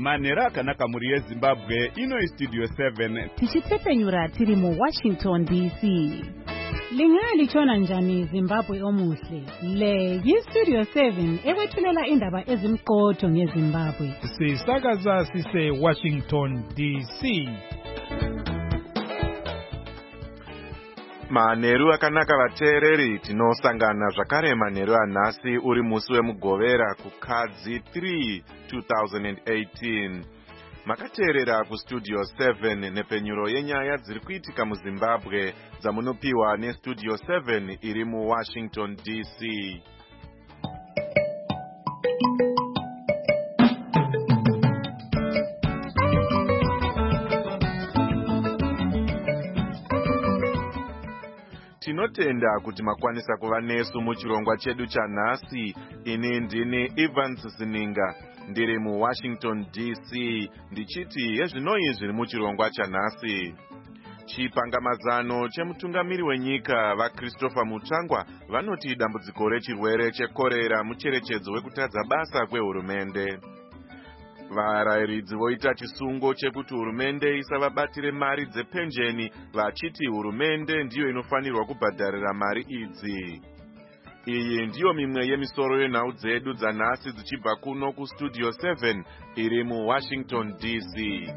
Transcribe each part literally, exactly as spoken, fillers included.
Manheru akanaka muri yeZimbabwe, ino Studio seven. Tichitepenyura tiri mu Washington D C. Lingalichona njani Zimbabwe omuhle. Le yiStudio seven ewethulela indaba ezimqotho ngeZimbabwe. Sisakaza sise Washington D C. Manheru akanaka vateereri, tinosangana zvakare manheru anhasi uri musi wemugovera kuKadzi three two thousand eighteen. Makateerera kuStudio seven nepenyuro yenyaya dziri kuitika muZimbabwe dzamunopiwa neStudio seven iri muWashington D C. Tinotenda kuti makwanisa kuva nesu muchirongwa chedu chanhasi. Ini ndini Evans Zininga, ndiri muWashington D C, ndichiti yezvinoi zviri muchirongwa chanhasi. Chipangamazano chemutungamiri wenyika vaChristopher Mutsvangwa vanoti dambudziko rechirwere chekorera mucherechedzo wekutadza basa kwehurumende. Varayiridzi voita chisungo chekuti hurumende isavabatire mari dzepenjeni, vachiti hurumende ndiyo inofanirwa kubhadharira mari idzi. Iyi ndiyo mimwe yemisoro yenhau dzedu dzanhasi dzichibva kuno kuStudio seven iri muWashington D C.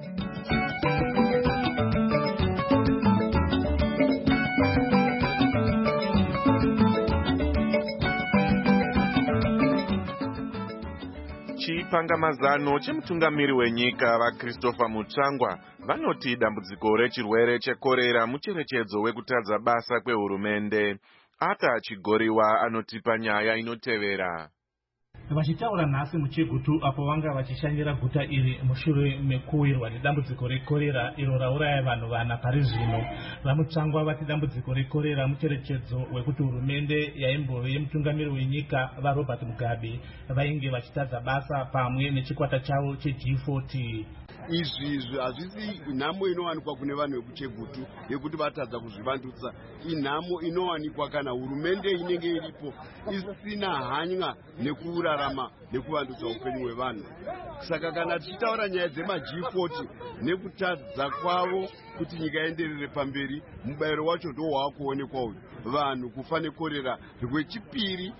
Chipangamazano chemutungamiri wenyika vaChristopher Mutsvangwa vanoti dambudziko rechirwere chekorera mucherechedzo wekutadza basa kwehurumende. Ata Chigoriwa anotipa nyaya inotevera. Vachitaura nhasi muChegutu apo vanga vachishanyira guta iri mushure mekuwirwa nedambudziko rekorera iro rauraya vanhu vana pari zvino. VaMutsvangwa vati dambudziko rekorera mucherechedzo wekuti hurumende yaimbove yemutungamiri wenyika vaRobert Mugabe vainge vachitadza basa pamwe nechikwata chavo cheG forty. Izvi hazvisi nhamo inowanikwa kune vanhu vekuChegutu yekuti vatadza kuzvivandutsa. Inhamo inowanikwa kana hurumende inenge iripo isina hanya nekurarama nekuvandutsa upenyu hwevanhu. Saka kana tichitaura nyaya dzemaG forty nekutadza kwavo kuti nyika ienderere pamberi, mubayiro wacho ndo waakuonekwa uyu. Vanhu kufa nekorera rwechipiri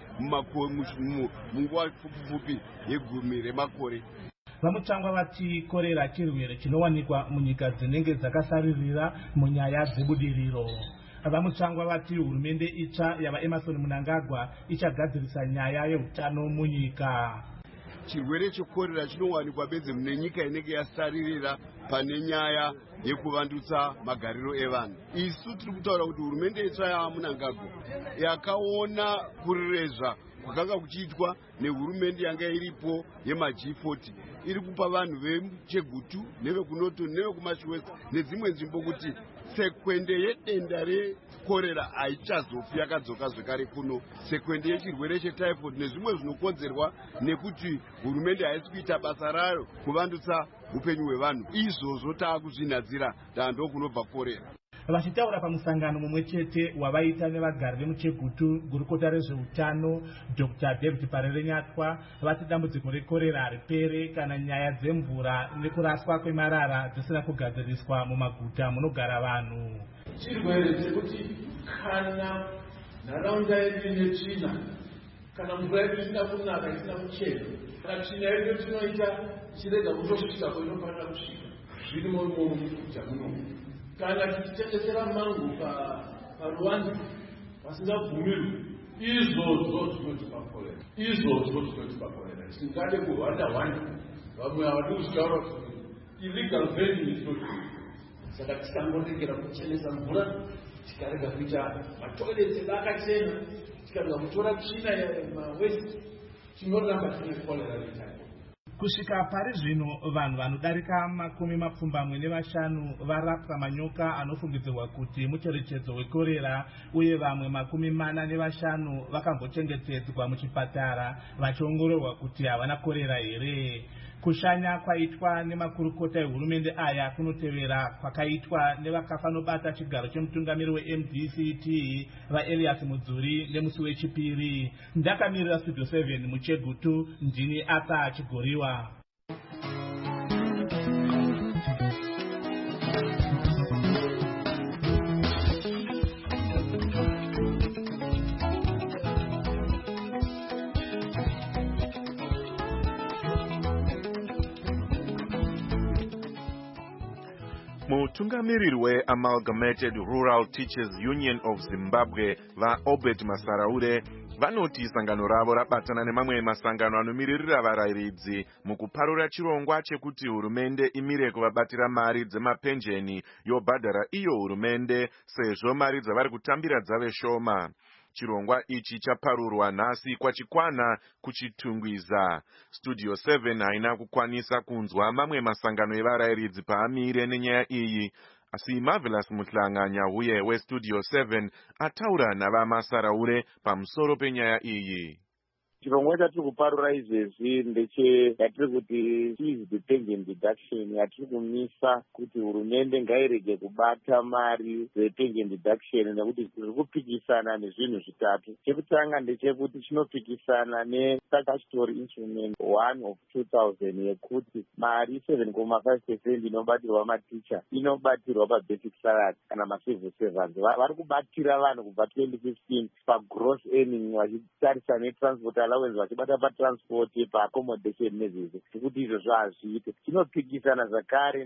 munguva pfupi yegumi remakore. VaMutsvangwa vati korera chirwere chinowanikwa munyika dzinenge dzakasaririra munyaya dzebudiriro. VaMutsvangwa vati hurumende itsva yavaEmerson Mnangagwa ichagadzirisa nyaya yeutano munyika. Chirwere chekorera chinowanikwa bedzi mune nyika inenge yasaririra pane nyaya yekuvandutsa magariro evanhu. Isu tiri kutaura kuti hurumende itsva yavaMnangagwa yakaona kurezva kwakanga kuchiitwa nehurumende yanga iripo yemaG forty iri kupa vanhu veChegutu nevekunoto nevekumaShwest nedzimwe nzvimbo kuti sekwende yedenda rekorera haichazofi yakadzoka zvekare kuno. Sekwende yechirwere chetyphoid nezvimwe zvinokonzerwa nekuti hurumende haisi kuita basa rayo kuvandutsa upenyu hwevanhu. Izvozvo taakuzvinadzira dando kunobva korera. Vachitaura pamusangano mumwe chete wavaita nevagari vemuChegutu gurukota rezveutano Doctor David Parerenyatwa vati dambudziko rekorera haripere kana nyaya dzemvura nekuraswa kwemarara dzisina kugadziriswa mumaguta munogara vanhu. Chirwere chekuti kana nharaunda yedu ine tsvina, kana mvura yedu isina kunaka isina kuchena, kana tsvina yedu tinoita chirega kutosvika kwainofanira kusvika, zviri mumomo muguta muno. Kana tichitengesera mangu paruwanda vasingabvumirwi, izvozvo zvinotipa korera. Izvozvo zvinotipa korera. Tingade kuhwanda hwanda, vamwe havadi kuzvitaura kuti illegal vending is not good. Saka tikangoregera kuchenesa mvura, tikarega kuita matoilets edu akachena, tikarega kutora tsvina yemawaste, tinoramba tine korera retayo. Kusvika pari zvino vanhu vanodarika makumi mapfumbamwe nevashanu varapwa manyoka anofungidzirwa kuti mucherechedzo wekorera, uye vamwe makumi mana nevashanu vakambochengetedzwa muchipatara vachiongororwa kuti havana korera here. Kushanya kwaitwa nemakurukota ehurumende aya kunotevera kwakaitwa nevakafanobata chigaro chemutungamiri weM D C T vaElias Mudzuri nemusi wechipiri. Ndakamirira Studio seven muChegutu, ndini Ata Chigoriwa. Mutungamiriri weAmalgamated Rural Teachers Union of Zimbabwe vaObert Masaraure vanoti sangano ravo rabatana nemamwe masangano anomiririra varayiridzi mukuparura chirongwa chekuti hurumende imire kuvabatira mari dzemapenjeni yobhadhara iyo hurumende sezvo mari dzavari kutambira dzave shoma. Chirongwa ichi chaparurwa nhasi kwachikwana kuchitungwiza. Studio seven haina kukwanisa kunzwa mamwe masangano evarayiridzi paamire nenyaya iyi, asi Marvelous Muhlanganya uye weStudio seven ataura navamasaraure pamusoro penyaya iyi. Chirongwa chatiri kuparura izvezvi ndeche yatiri kuti fees pension deduction yatiri kumisa kuti hurumende ngairege kubata mari dzepension deduction nekuti tiri kupikisana nezvinhu zvitatu. Chekutanga ndechekuti chinopikisana nestatutory instrument one of two thousand yekuti mari seven point five percent inobatirwa maticha inobatirwa pabasic salary kana macivil servants. Vari kubatira vanhu kubva twenty fifteen pagross earning vachitarisa netransport allowance vachibata patransport paaccommodation nezvizvo kuti izvozvo hazviite. Chinopikisana zvakare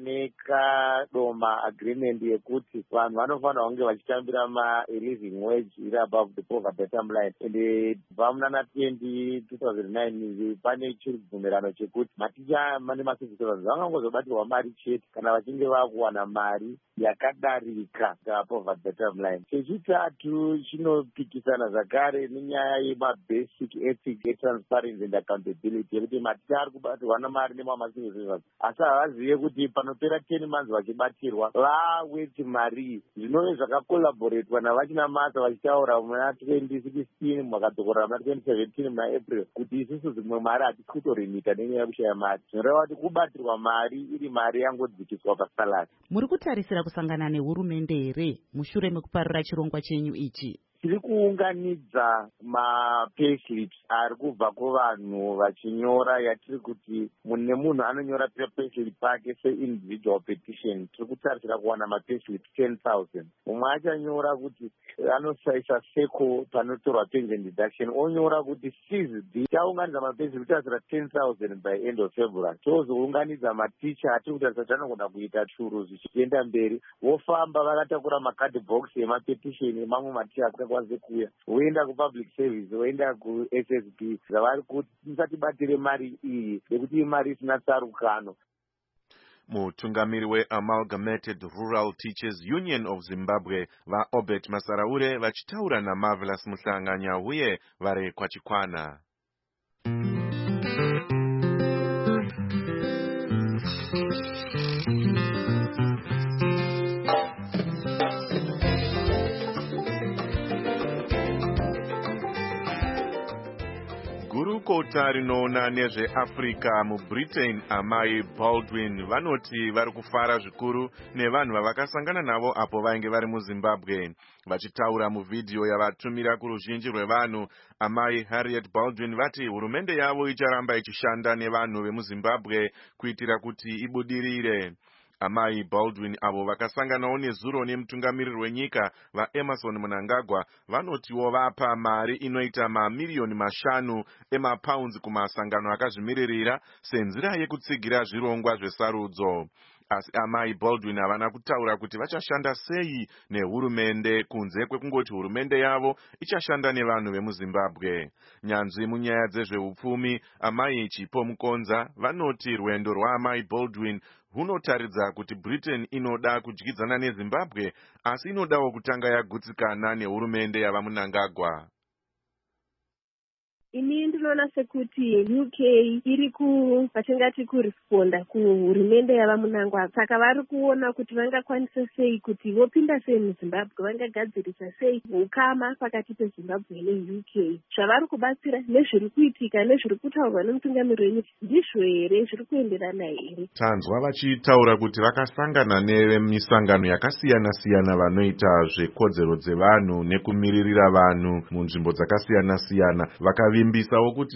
nekadoma agreement yekuti vanhu vanofanira kunge vachitambira maliving wage iri above the poverty timeline. Ende kubva munana twenty two thousand nine pane chiribvumirano chekuti maticha nemacivil servants vangangozobatirwa mari chete kana vachinge vakuwana mari yakadarika poverty timeline. Chechitatu chinopikisana zvakare nenyaya yemabasic ethics, transparency and accountability yekuti maticha ari kubatirwa namari nemamacivil servants asi havazive kuti panopera ten months vachibatirwa vaweti mari. Zvinove zvakakolaboratwa navachina masa vachitaura muna twenty sixteen mwakadzokorera muna twenty seventeen muna April kuti isusu dzimwe mari hatisi kutorimita nenyaya yekushaya mari. Zvinoreva kuti kubatirwa mari iri mari yangodzikiswa pasalari. Muri kutarisira kusangana nehurumende here mushure mekuparura chirongwa chenyu ichi? Tiri kuunganidza mapayslip ari kubva kuvanhu vachinyora yatiri kuti mune munhu anonyora payslip pake seindividual petition. Tiri kutarisira kuwana mapayslip ten thousand. Mumwe achanyora kuti anosaisa seko panotorwa pension deduction onyora kuti C Z D chaunganidza mapayslip tarisira ten thousand by end of February. Tozounganidza maticha atiri kutarisa kuti anogona kuita churu zvichienda mberi. Vofamba vakatakura makadhi box emapetition emamwe maticha akakwanise kuuya woenda kupublic service woenda kuS S B zvavari kuti musatibatire mari iyi nekuti imari isina tsarukano. Mutungamiri weAmalgamated Rural Teachers Union of Zimbabwe vaObert Masaraure vachitaura naMarvelous Muhlanganya uye vari kwachikwana. Gurukota rinoona nezveAfrica muBritain Amai Baldwin vanoti vari kufara zvikuru nevanhu vavakasangana navo apo vainge vari muZimbabwe. Vachitaura muvhidhiyo yavatumira kuruzhinji rwevanhu, Amai Harriet Baldwin vati hurumende yavo icharamba ichishanda nevanhu vemuZimbabwe kuitira kuti ibudirire. Amai Baldwin avo vakasanganawo nezuro nemutungamiriri wenyika vaEmerson Mnangagwa vanotiwo vapa mari inoita mamiliyoni mashanu emapounds kumasangano akazvimiririra senzira yekutsigira zvirongwa zvesarudzo. Asi Amai Baldwin havana kutaura kuti vachashanda sei nehurumende kunze kwekungoti hurumende yavo ichashanda nevanhu vemuZimbabwe. Nyanzvi munyaya dzezveupfumi Amai Chipo Mukonza vanoti rwendo rwaAmai Baldwin hunotaridza kuti Britain inoda kudyidzana neZimbabwe asi inodawo kutanga yagutsikana nehurumende yavaMnangagwa. Ini ndinoona sekuti U K iri ku patingati kuresponda kuhurumende yavaMnangagwa, saka vari kuona kuti vangakwanisa sei kuti vopinda sei muZimbabwe, vangagadzirisa sei ukama pakati peZimbabwe neU K. Zvavari kubatsira nezviri kuitika nezviri kutaurwa nemutungamiriri wenyika ndizvo here zviri kuenderana here? Tanzwa vachitaura kuti vakasangana nemisangano yakasiyana siyana vanoita zvekodzero dzevanhu nekumiririra vanhu munzvimbo dzakasiyana siyana, vakavi mbisawo kuti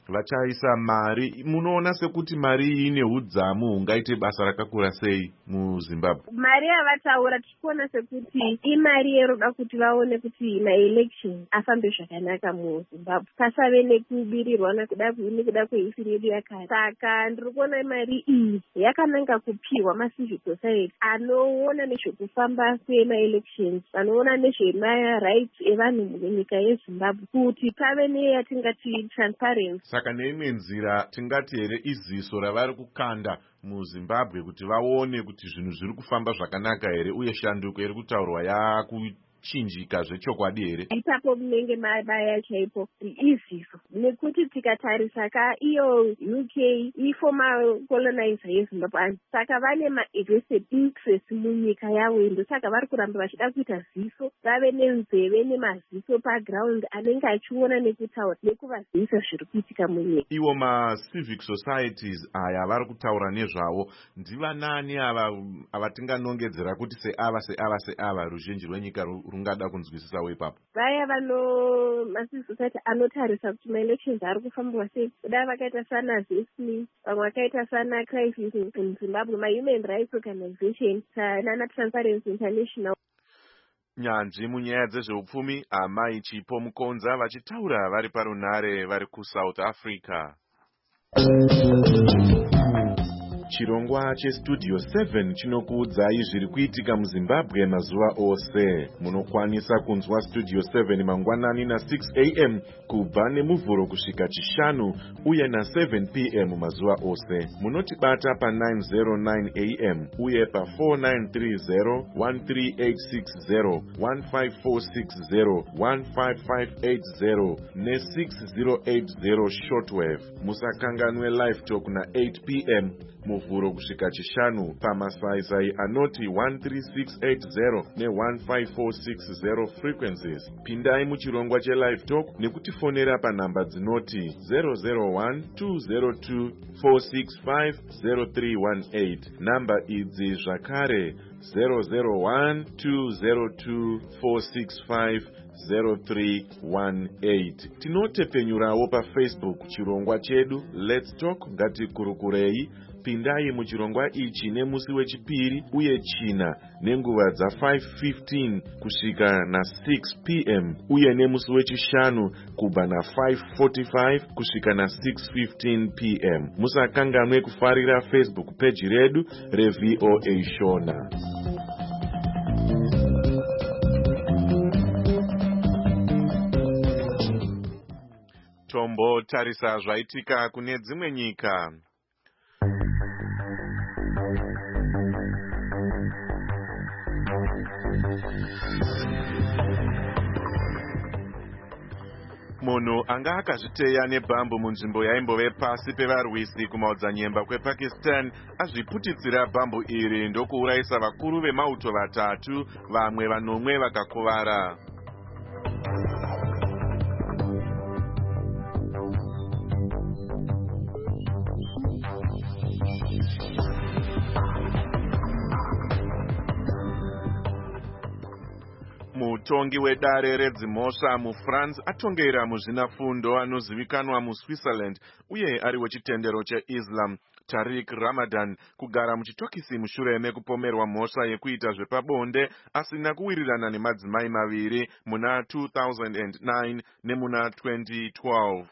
vachaisa mari. Munoona sekuti mari iyi ine udzamu hungaite basa rakakura sei muZimbabwe? Mari yavataura tichikuona sekuti imari yeroda kuti vaone kuti maelection afambe zvakanaka muZimbabwe, pasave nekubirirwa nekuda nekuda kweisi yedu yakare. Saka ndiri kuona mari iyi yakananga kupiwa macivil society anoona nezvekufamba kwemaelections, anoona nezvemarights evanhu munyika yeZimbabwe, kuti pave neyatingati transparency. Saka neimwe nzira tingati here iziso ravari kukanda muZimbabwe kuti vaone kuti zvinhu zviri kufamba zvakanaka here uye shanduko iri kutaurwa yakuchinjika zvechokwadi here. Ipapo munenge mabaya chaipo iziso, nekuti tikatarisa ka iyo U K iformer colonizer yeZimbabwe, saka vane ma-vested interest munyika yavo, ndo saka vari kuramba vachida kuita ziso, vave nenzeve nemaziso paground anenge achiona nekutaura nekuvazivisa zviri kuitika munyika. Iwo ma-civic societies aya vari kutaura nezvavo ndivanani ava ava tinganongedzera kuti seava seava seava ruzhinji rwenyika rungada kunzwisisawo ipapo? Vaya vano ma-civic society anotarisa kuti ma-elections ari kufambwa sei, kuda vakaita sana ZESMI, vamwe vakaita sana Crisis in Zimbabwe, ma-human rights organization nana Transparency International. Nyanzvi munyaya dzezveupfumi Amai Chipo Mukonza vachitaura vari parunare vari kuSouth Africa. Chirongwa cheStudio seven chinokuudzai zviri kuitika muZimbabwe mazuva ose. Munokwanisa kunzwa Studio seven mangwanani na six a m kubva nemuvhuro kusvika chishanu uye na seven p m mazuva ose. Munotibata pa nine oh nine a m uye pa four nine three zero, one three eight six zero, one five four six zero, one five five eight zero ne six zero eight zero shortwave. Musakanganwe live talk na eight p m muvhuro kusvika chishanu pamasaisai anoti one three six eight zero ne one five four six zero frequencies. Pindai muchirongwa chelive talk nekutifonera panhamba dzinoti zero zero one two zero two four six five zero three one eight. Namba idzi zvakare zero zero one two zero two four six five zero three one eight. Tinotepenyurawo pa Facebook chirongwa chedu Let's Talk ngatikurukurei. Pindai muchirongwa ichi nemusi wechipiri uye china nenguva dza five fifteen kusvika na six p m uye nemusi wechishanu kubva na five forty-five kusvika na six fifteen p m. Musakanganwe kufarira Facebook page redu reV O A Shona. Tombo tarisa zvaitika kune dzimwe nyika. Munhu anga akazviteya nebhambu munzvimbo yaimbove pasi pevarwisi kumaodzanyemba kwePakistan azviputitsira bhambu iri ndokuurayisa vakuru vemauto vatatu, vamwe vanomwe vakakuvara. Mutongi wedare redzimhosva muFrance atongera muzvinafundo anozivikanwa muSwitzerland uye ari wechitendero cheIslam Tariq Ramadan kugara muchitokisi mushure mekupomerwa mhosva yekuita zvepabonde asina kuwirirana nemadzimai maviri muna two thousand nine nemuna twenty twelve.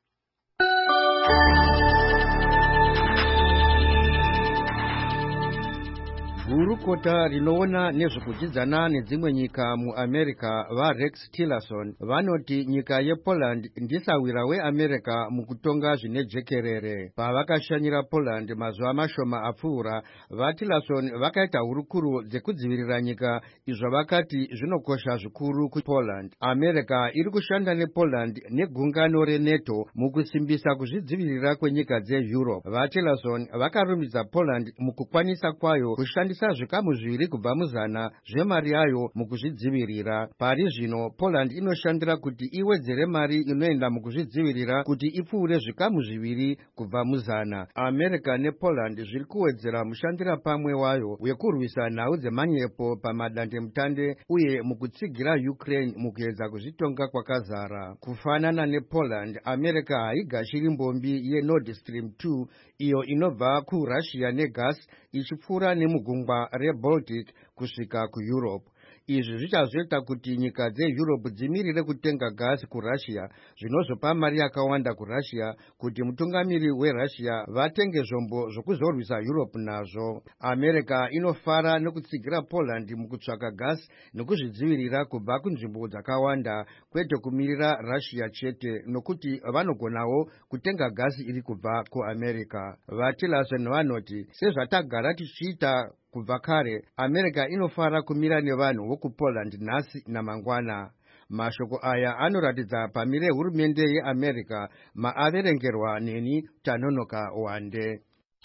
Gurukota rinoona nezvekudzidzana nedzimwe nyika muAmerica vaRex Tillerson vanoti nyika yePoland ndisawira weAmerica mukutonga zvinejekerere. Pavakashanyira Poland mazuva mashoma apfuura, vaTillerson vakaita hurukuro dzekudzivirira nyika izvo vakati zvinokosha zvikuru kuPoland. America iri kushanda nePoland negungano reNATO mukusimbisa kuzvidzivirira kwenyika dzeEurope. VaTillerson vakarumbidza Poland mukukwanisa kwayo kushandisa kushandisa zvikamu zviviri kubva muzana zvemari yayo mukuzvidzivirira. Pari zvino Poland inoshandira kuti iwedzere mari inoenda mukuzvidzivirira kuti ipfuure zvikamu zviviri kubva muzana. America nePoland zviri kuwedzera mushandira pamwe wayo wekurwisa nhau dzemanyepo pamadandemutande uye mukutsigira Ukraine mukuedza kuzvitonga kwakazara. Kufanana nePoland, America haigashiri mbombi yeNord Stream two iyo inobva kuRussia negas ichipfuura nemugungwa reBaltic kusvika kuEurope. Izvi zvichazoita kuti nyika dzeEurope dzimirire kutenga gasi kuRussia, zvinozopa mari yakawanda kuRussia kuti mutungamiri weRussia vatenge zvombo zvokuzorwisa Europe nazvo. America inofara nekutsigira Poland mukutsvaka gasi nekuzvidzivirira kubva kunzvimbo dzakawanda, kwete kumirira Russia chete, nokuti vanogonawo kutenga gasi iri kubva kuAmerica. VaTillerson vanoti sezvatagara tichiita kubva kare, America inofara kumira nevanhu vokuPoland nhasi namangwana. Mashoko aya anoratidza pamire hurumende yeAmerica maaverengerwa neni Tanonoka Wande.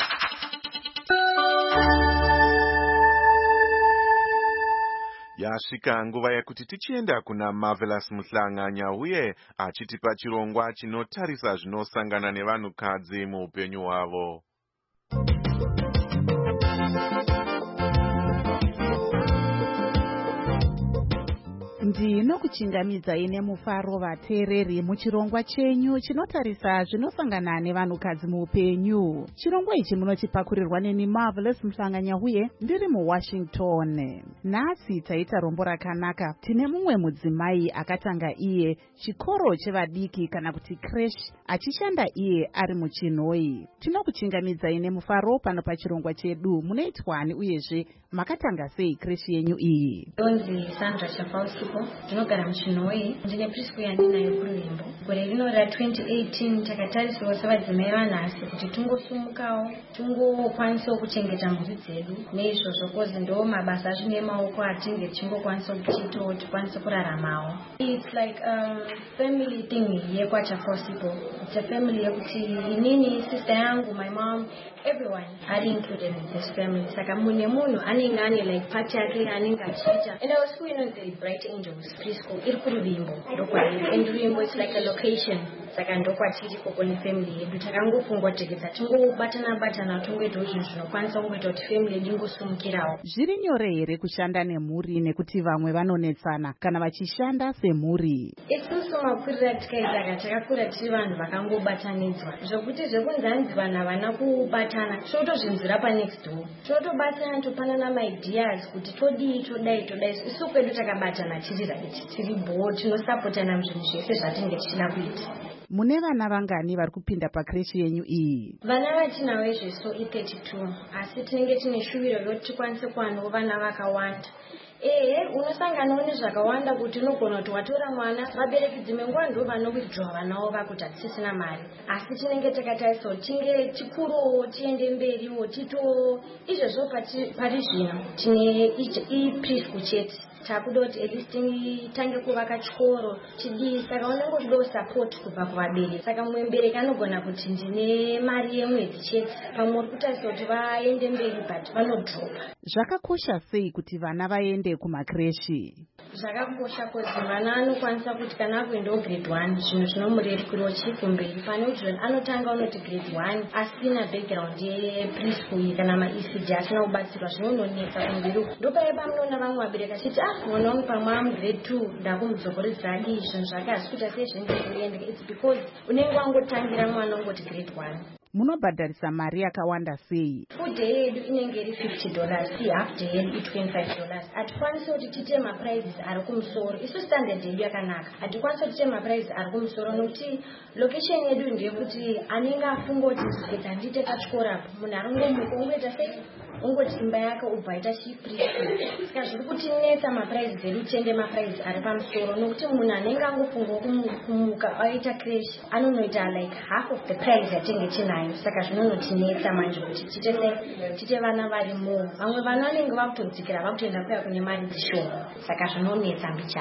Yasvika nguva yekuti tichienda kuna Marvelous Muhlanganya uye achitipa chirongwa chinotarisa zvinosangana nevanhukadzi muupenyu hwavo. Ndinokuchingamidzai nemufaro vateereri muchirongwa chenyu chinotarisa zvinosangana nevanhukadzi muupenyu. Chirongwa ichi munochipakurirwa neni Marvelous Muhlanganya uye ndiri muWashington. Nhasi taita rombo rakanaka. Tine mumwe mudzimai akatanga iye chikoro chevadiki kana kuti creche achishanda iye ari muChinoi. Tinokuchingamidzai nemufaro pano pachirongwa chedu. Munoitwani uyezve makatanga sei creche yenyu iyi? Donzi Sandra Chafausipo, ndinogara muChinoi, ndine preschool yandinayo kuRwimbo. Gore rino ra twenty eighteen takatariswa sevadzimai vanhasi kuti tungosumukawo, tungokwanisawo kuchengeta mhuri dzedu neizvozvo kozi ndo mabasa azvino emaoko atinge tichingokwanisa kuchitawo tikwanise kuraramawo. It's like um family thing yekwachafausipo. It's a family yekuti inini, sister yangu, my mom, everyone are included in this family. Saka mune munhu anenge ane like party yake anenge achiita. And I was school, you know, the Bright Angels preschool iri kuRwimbo ndokwairi, and Rwimbo is like a location. Saka ndokwatiri koko nefamily yedu takangofungwa tekeza tingobatana batana tongoitawo zvinhu zvinokwanisa kungoita kuti family yedu ingosumukirawo. Zviri nyore here kushanda nemhuri nekuti vamwe vanonetsana kana vachishanda semhuri? Isusu makuriro atikaita takakura tiri vanhu vakangobatanidzwa zvokuti zvekunzanzi vanhu havana kubatana, totozvinzira panext door, totobatana topanana maideas kuti todii todai todai. Isu kwedu takabatana tiri right, tiri board, tinosapotana muzvinhu zvese zvatinenge tichida kuita. Mune vana vangani vari kupinda pakreshi yenyu iyi? Vana vatinavo izveso i thirty-two, asi tinenge tine shuviro yekuti tikwanise kuwanawo vana vakawanda. Ehe, unosanganawo nezvakawanda kuti unogona kuti watora mwana, vabereki dzimwe nguva ndo vanowithdraw vanavo vakuti hatisisina mari, asi tinenge takatariswa kuti tinge tikurowo tiende mberiwo titowo. Izvozvo pari zvino tine i-preschool chete, takuda kuti at least tange kuvaka chikoro chidii. Saka unongodawo support kubva kuvabereki. Saka mumwe mubereki anogona kuti ndine mari yemwedzi chete, pamwe uri kutarisa kuti vaende mberi but vanodropa. Zvakakosha sei kuti vana vaende kumakreshi? Zvakakosha kuti vana anokwanisa kuti kana akuendawo grade one zvinhu zvinomurerukirawo chikumberi, pane kuti anotanga unoti grade one asina background yepreschool kana ma-E C D asina kubatsirwa zvinononetsa kumberi. Ndopaya pamunoona vamwe vabereki achiti ah mwana wangu pamwe amu grade two ndakumudzokoredzera adii zvinhu zvake hazvi kuita sei zvinenge kuenda. It's because unenge wangotangira mwana ungoti grade one. Munobhadharisa mari yakawanda sei? Food day yedu inenge iri fifty dollars, si half day yedu i twenty-five dollars. Hatikwanisi kuti tite maprizes ari kumusoro. Isu standard yedu yakanaka, hatikwanisi kuti tite maprizes ari kumusoro nokuti location yedu ndeyekuti anenge afunga kuti kuti handite pachikora apo munhu arongomuka ungoita sei ungoti imba yake ubva ita chipreschool. Saka zviri kutinetsa maprizes edu tiende maprizes ari pamusoro nokuti munhu anenge angofunga kumuka aita crash anonoita like half of the price yatinge tinayo. Saka zvinonotinetsa manje kuti tite tite vana vari mo. Vamwe vana vanenge vakutodzikira vakutoenda kuya kune mari dzishoma, saka zvinonetsa mbichana.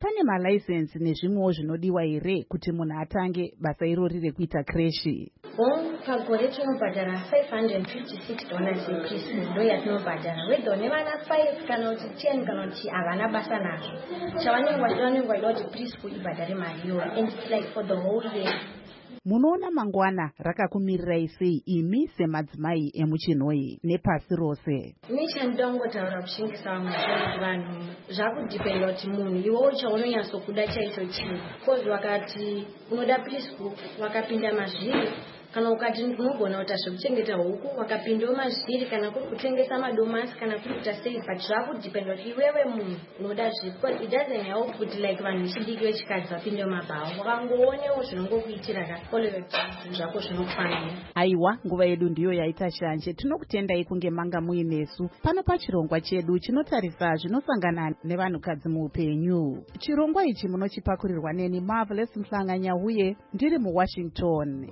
pane malaisensi nezvimwewo zvinodiwa here kuti munhu atange basa irori rekuita kreshi? Home pagore tinobhadhara five hundred fifty-six dollars yepreschool ndo yatinobhadhara, wedha une vana five kana kuti ten kana kuti havana basa nazvo. Chavanenge vachida vanenge vachida kuti preschool ibhadhare mari iyoyo, and it's like for the whole year. Munoona mangwana rakakumirirai sei imi semadzimai emuchinhoi nepasi rose? Ini chandongotaura kushingisa vamwe zvekuti vanhu zvakudhipenda kuti munhu iwewo chaunonyatsokuda chaicho chii. Kozi wakati unoda preschool wakapinda mazviri, kana ukati unogona kuita zvekuchengeta huku wakapindawo mazviri, kana kuri kutengesa madomasi, kana kuri kuita sei, but zvakudhipenda kuti iwewe munhu unoda zviri. Because it doesn't help kuti like vanhu vechidiki vechikadzi vapindewo mabhawa, wakangoonewo zvinongokuitira ka all your time zvako zvinokufanira. Aiwa, nguva yedu ndiyo yaita shanje. Tinokutendai kunge manga muinesu pano pachirongwa chedu chinotarisa zvinosangana nevanhukadzi muupenyu. Chirongwa ichi munochipakurirwa neni Marvelous Mhlanga-Nyahuye, ndiri muWashington.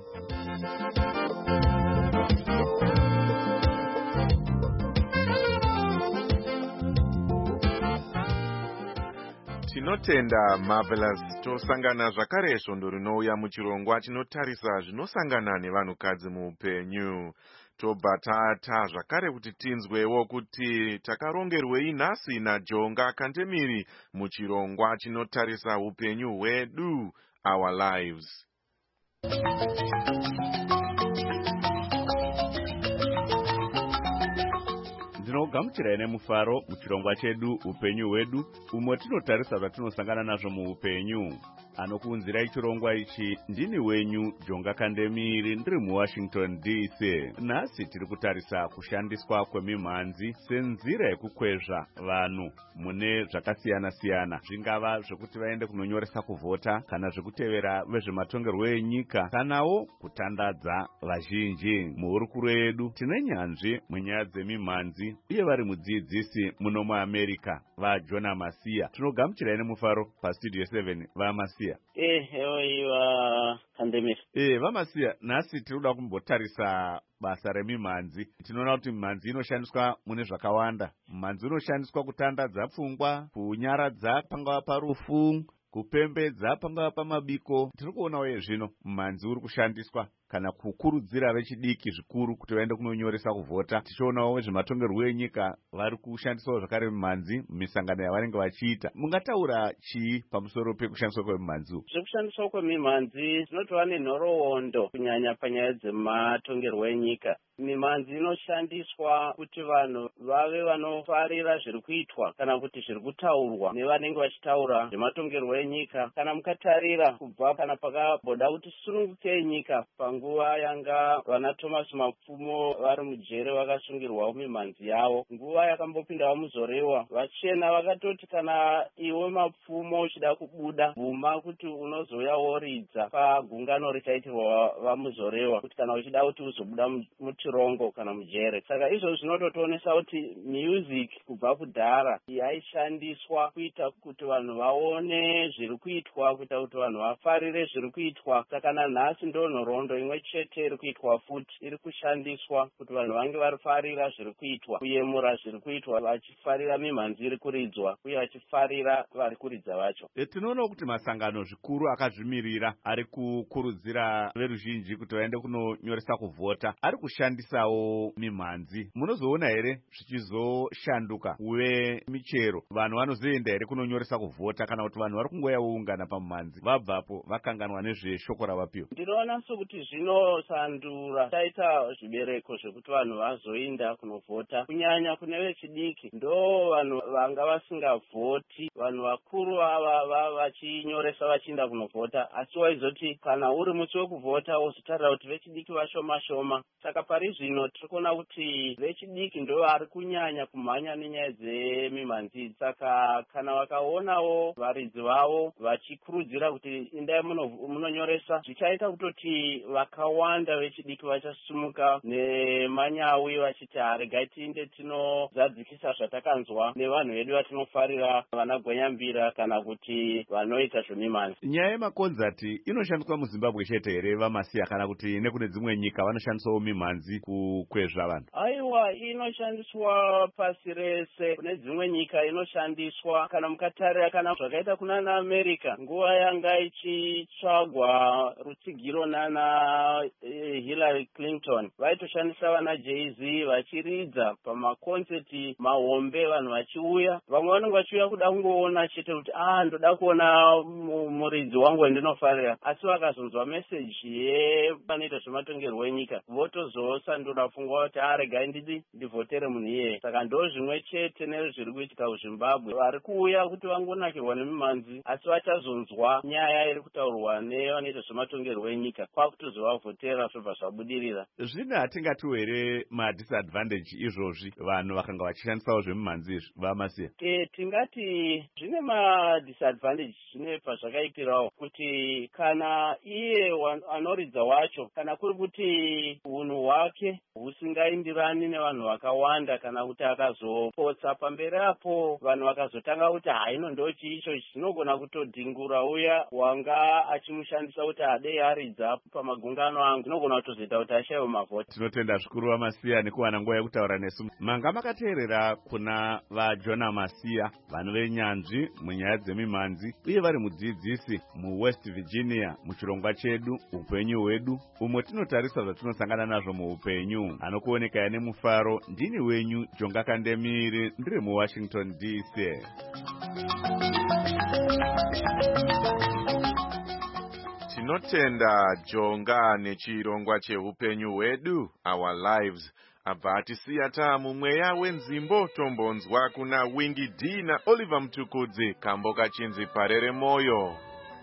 Tinotenda Marvelous. Tosangana zvakare svondo rinouya muchirongwa chinotarisa zvinosangana nevanhukadzi muupenyu. Tobva tata zvakare kuti tinzwewo kuti takarongerwei nhasi naJonga Kandemiri muchirongwa chinotarisa upenyu hwedu, our lives. Ndinogamuchirai nemufaro muchirongwa chedu upenyu hwedu, umwe tinotarisa zvatinosangana nazvo muupenyu. Anokuunzirai chirongwa ichi ndini wenyu Jonga Kandemiri, ndiri muWashington D C. Nhasi tiri kutarisa kushandiswa kwemimhanzi senzira yekukwezva vanhu mune zvakasiyana-siyana, zvingava zvekuti vaende kunonyoresa kuvhota, kana zvekutevera vezvematongerwo enyika, kanawo kutandadza vazhinji. Muhurukuro yedu tine nyanzvi munyaya dzemimhanzi uye vari mudzidzisi muno muAmerica, vaJona Masiya. Tinogamuchirai nemufaro pastudio seven vaMasiya. Eh, ewa Kandemiri. Eh, vaMasiya, nhasi tinoda kumbotarisa basa remimhanzi. Tinoona kuti mimhanzi inoshandiswa mune zvakawanda. Mimhanzi inoshandiswa kutandadza pfungwa, kunyaradza pangava parufu, kupembedza pangava pamabiko. Tiri kuonawo zvino mimhanzi uri kushandiswa kana kukurudzira vechidiki zvikuru kuti vaende kunonyoresa kuvhota. Tichionawo vezvematongerwo enyika vari kushandisawo zvakare mimhanzi mumisangano yavanenge vachiita. Mungataura chii pamusoro pekushandiswa kwemimhanzi? Zvekushandiswa kwemimhanzi zvinotova nenhoroondo kunyanya panyaya dzematongerwo enyika. Mimhanzi inoshandiswa kuti vanhu vave vanofarira zviri kuitwa kana kuti zviri kutaurwa nevanenge vachitaura zvematongerwo enyika. Kana mukatarira kubva kana pakabhoda kuti sunungukei nyika nguva yanga vana Thomas Mapfumo vari mujere vakasungirwawo mimhanzi yavo, nguva yakambopinda vamuzorewa, vachena vakatoti kana iwe Mapfumo uchida kubuda bvuma kuti unozouya woridza pagungano richaitirwa vamuzorewa, kuti kana uchida kuti uzobuda muchirongo kana mujere. Saka izvo zvinototonesa kuti music kubva kudhara yaishandiswa kuita kuti vanhu vaone zviri kuitwa, kuita kuti vanhu vafarire zviri kuitwa. Saka nanhasi ndo nhoroondo imwe chete iri kuitwa futi, iri kushandiswa kuti vanhu vange varifarira zviri kuitwa, kuyemura zviri kuitwa, vachifarira mimhanzi iri kuridzwa uye vachifarira vari kuridza vacho. E, tinoona kuti masangano zvikuru akazvimirira ari kukurudzira veruzhinji kuti vaende kunonyoresa kuvhota ari kushandisawo mimhanzi. Munozoona here zvichizoshanduka kuve michero? Vanhu vanozoenda here kunonyoresa kuvhota kana kuti vanhu vari kungoyaungana pamimhanzi, vabvapo vakanganwa nezveshoko ravapiwa? Ndinoona sokuti zvinosandura taita zvibereko zvekuti vanhu vazoinda kunovhota, kunyanya kune vechidiki ndo vanhu vanga vasingavhoti, vanhu vakuru vava vachinyoresa vachiinda kunovhota. Asi waizoti kana uri musi wekuvhota wozotarira kuti vechidiki vashoma shoma. Saka pari zvino tiri kuona kuti vechidiki ndo vari kunyanya kumhanya nenyaya dzemimhanzi. Saka kana vakaonawo varidzi vavo vachikurudzira kuti indai munonyoresa, zvichaita kutoti vakawanda vechidiki vachasumuka nemanyawi vachiti haregai tiinde tinozadzikisa zvatakanzwa nevanhu vedu vatinofarira, vana Gwenyambira kana kuti vanoita zvemimhanzi. Nyaya yemakonzati inoshandiswa muZimbabwe chete here vaMasiya, kana kuti nekune dzimwe nyika vanoshandisawo mimhanzi kukwezva vanhu? Aiwa, inoshandiswa pasi rese. Kune dzimwe nyika inoshandiswa. Kana mukatarira kana zvakaita kunana America, nguva yanga ichitsvagwa rutsigiro nana eh, Hillary Clinton, vaitoshandisa vana Jay-Z vachiridza pamakonseti mahombe, vanhu vachiuya. Vamwe vanenge vachiuya kuda kungoona chete kuti ah ndoda kuona muridzi wangu wandinofarira, asi vakazonzwa meseji yevanoita zvematongerwo enyika votozosandura pfungwa kuti aregai ndidi ndivhotere munhu iyeye. Saka ndo zvimwe chete nezviri kuitika kuZimbabwe. Vari kuuya kuti vangonakirwa nemimhanzi, asi vachazonzwa nyaya iri kutaurwa nevanoita zvematongerwo enyika kwakutozovavhotera zvobva zvabudirira. Zvino hatingatiwo here madisadvantage izvozvi vanhu vakanga vachishandisawo zvemimhanzi izvi vaMasiya? E, tingati zvine madisadvantage, zvine pazvakaitirawo kuti kana iye anoridza wacho, kana kuri kuti unhu hwake husingaindirani nevanhu vakawanda, kana kuti akazopotsa pamberi apo vanhu vakazotanga kuti haino ndochi icho chinogona kutodhingura uya wanga achimushandisa kuti adei aridza pamagungano angu, zvinogona kutozoita kuti ashayiwe mavhoti. Tinotenda zvikuru vaMasiya nekuwana nguva yekutaura nesu. Manga makateerera kuna vaJona Masiya, vanhu venyanzvi munyaya dzemimhanzi, uye vari mudzidzisi muWest Virginia muchirongwa chedu upenyu hwedu, umwe tinotarisa zvatinosangana nazvo muupenyu. Anokuoneka nemufaro, ndini wenyu Jonga Kandemiri, ndiri muWashington D C. Tinotenda Jonga nechirongwa cheupenyu hwedu, our lives. Abva atisiya tamumweya wenzimbo tombonzwa kuna Wingy D na Oliver Mtukudzi, kambo kachinzi Parere Moyo.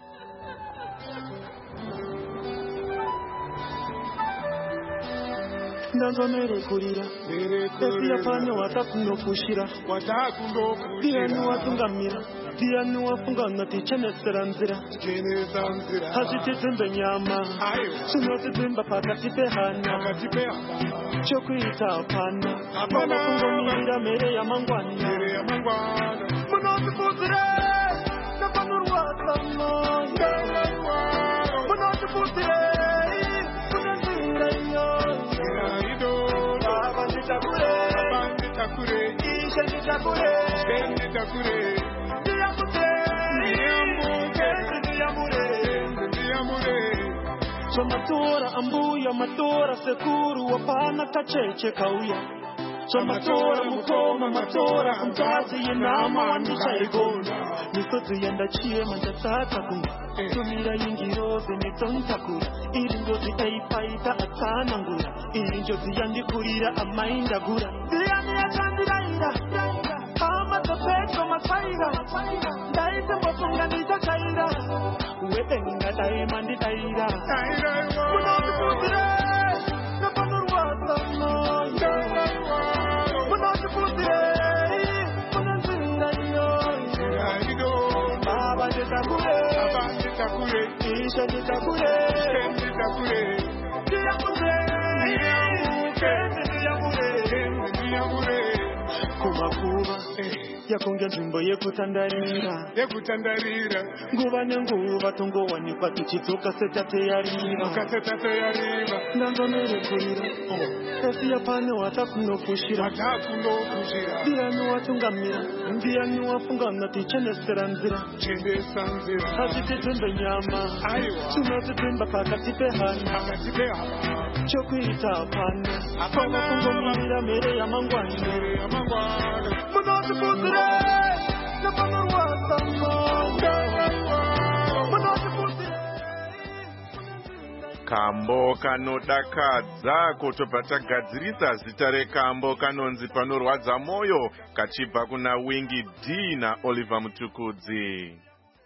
Ndanzo nerekurira esiya pane watakunofushira ndiani watungamira ndiani wafungana tichenesera nzira hazvitidzimbe nyama zvinotidzimba pakati pehana chokuita hapana pava kungomirira mhere yamangwani munotipuzire nepanorwadza mwoyo munotipuzire kune nzira iyoyo Takure, ishe nitakure, nitakure, ndiyamure, ndiyamure, ndiyamure, ndiyamure. So matora ambuya matora sekuru wapana kacheche kauya. So matora mukoma matora mkazi yenama wanishaigona. Nisodzi yenda chie mandatata kunga. Tumira yingiroze nitontakura. Iringozi eipaita atana ngura. Iringozi yandikurira amainda gura. Ndiyani yachandiraira. Hama topetro masaira. Ndaite mbotunga nitakaira. Wepenga daima nditaira. Munotipuzire. Nepanorwadza mwoyo. Munotipuzire. Kune nzira iyoyo. Baba nditakure. Takure, isha nitakure, nitakure, ndiyamure, ndiyamure, ndiyamure, kumakuba yakonge nzvimbo yekutandarira, yekutandarira, nguva nenguva tongowanikwa tichidzoka setateyarira, kasetateyarira, ndanzo nerekurira, esiya pane watakunofushira, watakunofushira, ndiani watungamira, ndiani wafungana tichenesera nzira, chendesa nzira, hazvitidzimbe nyama, zvinotidzimba pakati pehana, pakati pehana, chokuita hapana, pava kungomirira mhere yamangwani, mhere yamangwani, munotipuzire. Kambo kanodakadza kutobva tagadzirisa zita rekambo kanonzi Panorwadza Moyo kachibva kuna Wingy D na Oliver Mtukudzi.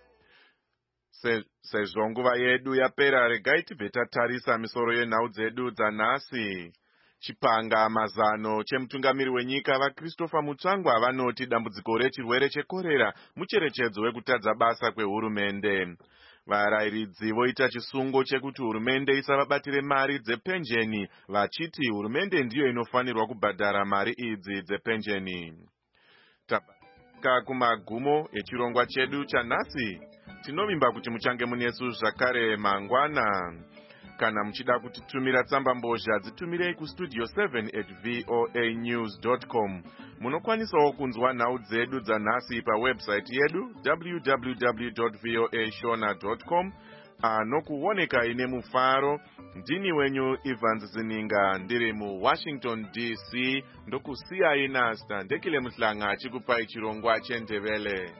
Sezvo nguva yedu yapera, regai tibve tatarisa misoro yenhau dzedu dzanhasi. Chipanga mazano chemutungamiri wenyika vaChristopher Mutsvangwa vanoti dambudziko rechirwere chekorera mucherechedzo wekutadza basa kwehurumende. Varairidzi voita chisungo chekuti hurumende isavabatire mari dzepenjeni, vachiti hurumende ndiyo inofanirwa kubhadhara mari idzi dzepenjeni. Tabaka kumagumo echirongwa chedu chanhasi, tinovimba kuti muchange munesu zvakare mangwana. Kana muchida kutitumira tsamba mbozha, dzitumirei kustudio seven at voa news dot com. Munokwanisawo kunzwa nhau dzedu dzanhasi pawebsite yedu w w w dot voa shona dot com. Anokuoneka ine mufaro, ndini wenyu Evans Zininga, ndiri mu Washington D C, ndokusiyai nasta Ndekile Mhlanga achikupai chirongwa cheNdebele.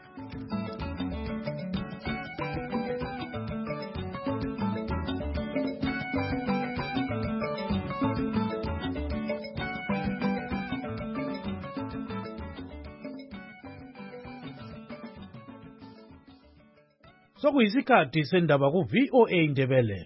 Sokuyisikhathi sendaba ku V O A Ndebele.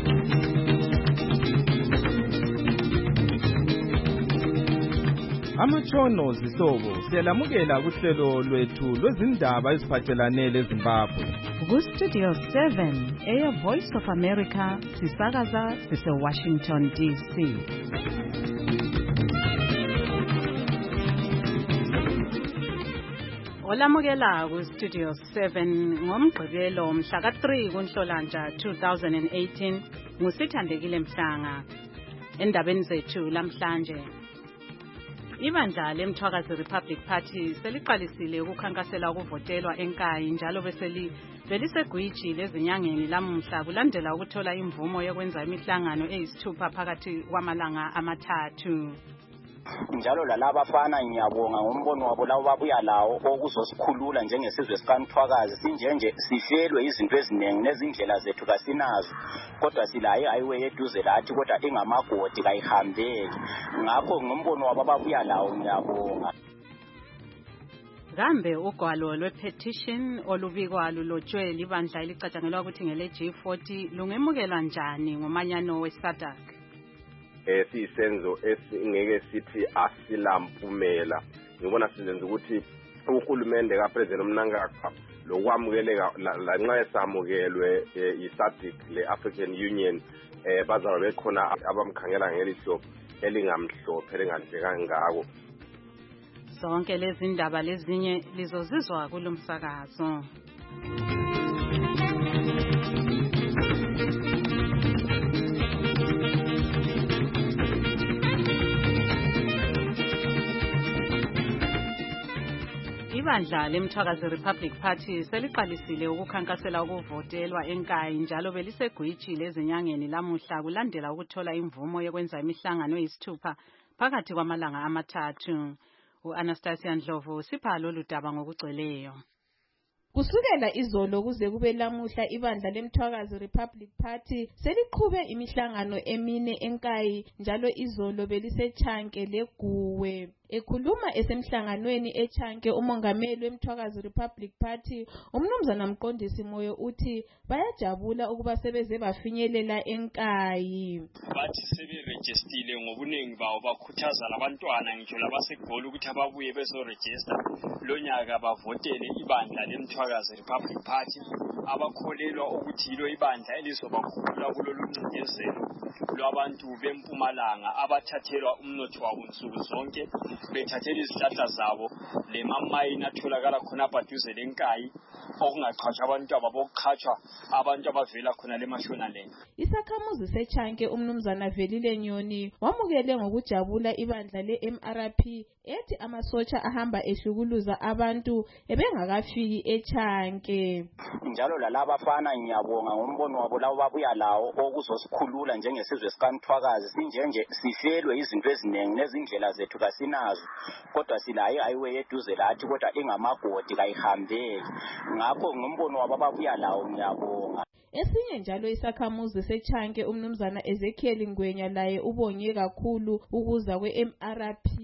Amatshono zihlobo siyalamukela kuhlelo lwethu lwezindaba eziphathelane leZimbabwe. Ku Studio seven, Air Voice of America, sisakaza sise Washington D C. Olamukela ku Studio seven ngomgqibelo mhla ka three kuNhlolanja two thousand eighteen, ngusithandekile Mhlanga. Endabeni zethu lamhlanje, ibandla leMthwakazi Republic Party seliqalisile ukukhankasela ukuvotelwa eNkayi njalo bese belisegwiji lezinyangeni lamuhla kulandela ukuthola imvumo yokwenza imihlangano eyisithupha phakathi kwamalanga amathathu. Njalo lalaba afana ngiyabonga ngombono wabo lawo babuya lawo okuzosikhulula njengesizwe sikaMthwakazi, sinjenje sihlelwe izinto eziningi nezindlela zethu kasinazo, kodwa silaye ayiwe eduze lathi kodwa ingamagodi kayihambeki. Ngakho ngombono wabo babuya lawo ngiyabonga. Kambe ugwalo lwe-petition olubikwa lulotshwe libandla elicatshangelwa ukuthi ngele G forty lungemukela njani ngomanyano we-SADC? Eh sisenzo esingeke sithi asilampumela. Ngibona sizenza ukuthi uhulumende kaPresident Mnangagwa lokwamukeleka lanxa esamukelwe i-SADC le-African Union eh bazaba bekhona abamkhangela ngelihlo elingamhlophe elingadleka ngako. Zonke lezi ndaba lezinye lizozizwa kulomsakazo. Ibandla leMthwakazi Republic Party seliqalisile ukukhankasela ukuvotelwa eNkayi njalo belisegwiji lezinyangeni lamuhla kulandela ukuthola imvumo yokwenza imihlangano eyisithupha phakathi kwamalanga amathathu. U-Anastasia Ndlovu sipha lolu daba ngokugcweleyo. Kusukela izolo kuze kube lamuhla ibandla leMthwakazi Republic Party seliqhube imihlangano emine eNkayi njalo izolo beliseChanke leGuwe. Ekhuluma esemhlanganweni eChanke, umongameli weMthwakazi Republic Party umnumzana Mqondisi Moyo uthi bayajabula ukuba sebeze bafinyelela eNkayi. Bathi seberejistile ngobuningi bawo bakhuthaza labantwana ngitsho labaseGoli ukuthi ababuye bezoregister lonyaka bavotele ibandla leMthwakazi Republic Party, abakholelwa ukuthi yilo ibandla elizobakhulula kulolu mncindezelo lwabantu beMpumalanga abathathelwa umnotho wabo nsuku zonke, bethathela izihlahla zabo lemamayini atholakala khona baduze leNkayi okungaqhatshwa abantu ababokuqhatshwa abantu abavela khona leMashonaland. Isakhamuzi seChanke umnumzana Velile Nyoni wamukele ngokujabula ibandla le-M R P ethi amasotsha ahamba ehlukuluza abantu ebengakafiki eChanke. Njalo lalaba afana ngiyabonga ngombono wabo lawo babuya lawo okuzosikhulula njengesizwe sikaMthwakazi, sinjenje sihlelwe izinto eziningi nezindlela zethu kasinazo, kodwa silaye ayiwe eduze lathi kodwa ingamagodi kayihambeki. Ngakho ngombono wabo babuya lawo ngiyabonga. Esinye njalo isakhamuzi seChanke umnumzana Ezekiel Ngwenya laye ubonge kakhulu ukuza kwe-M R P.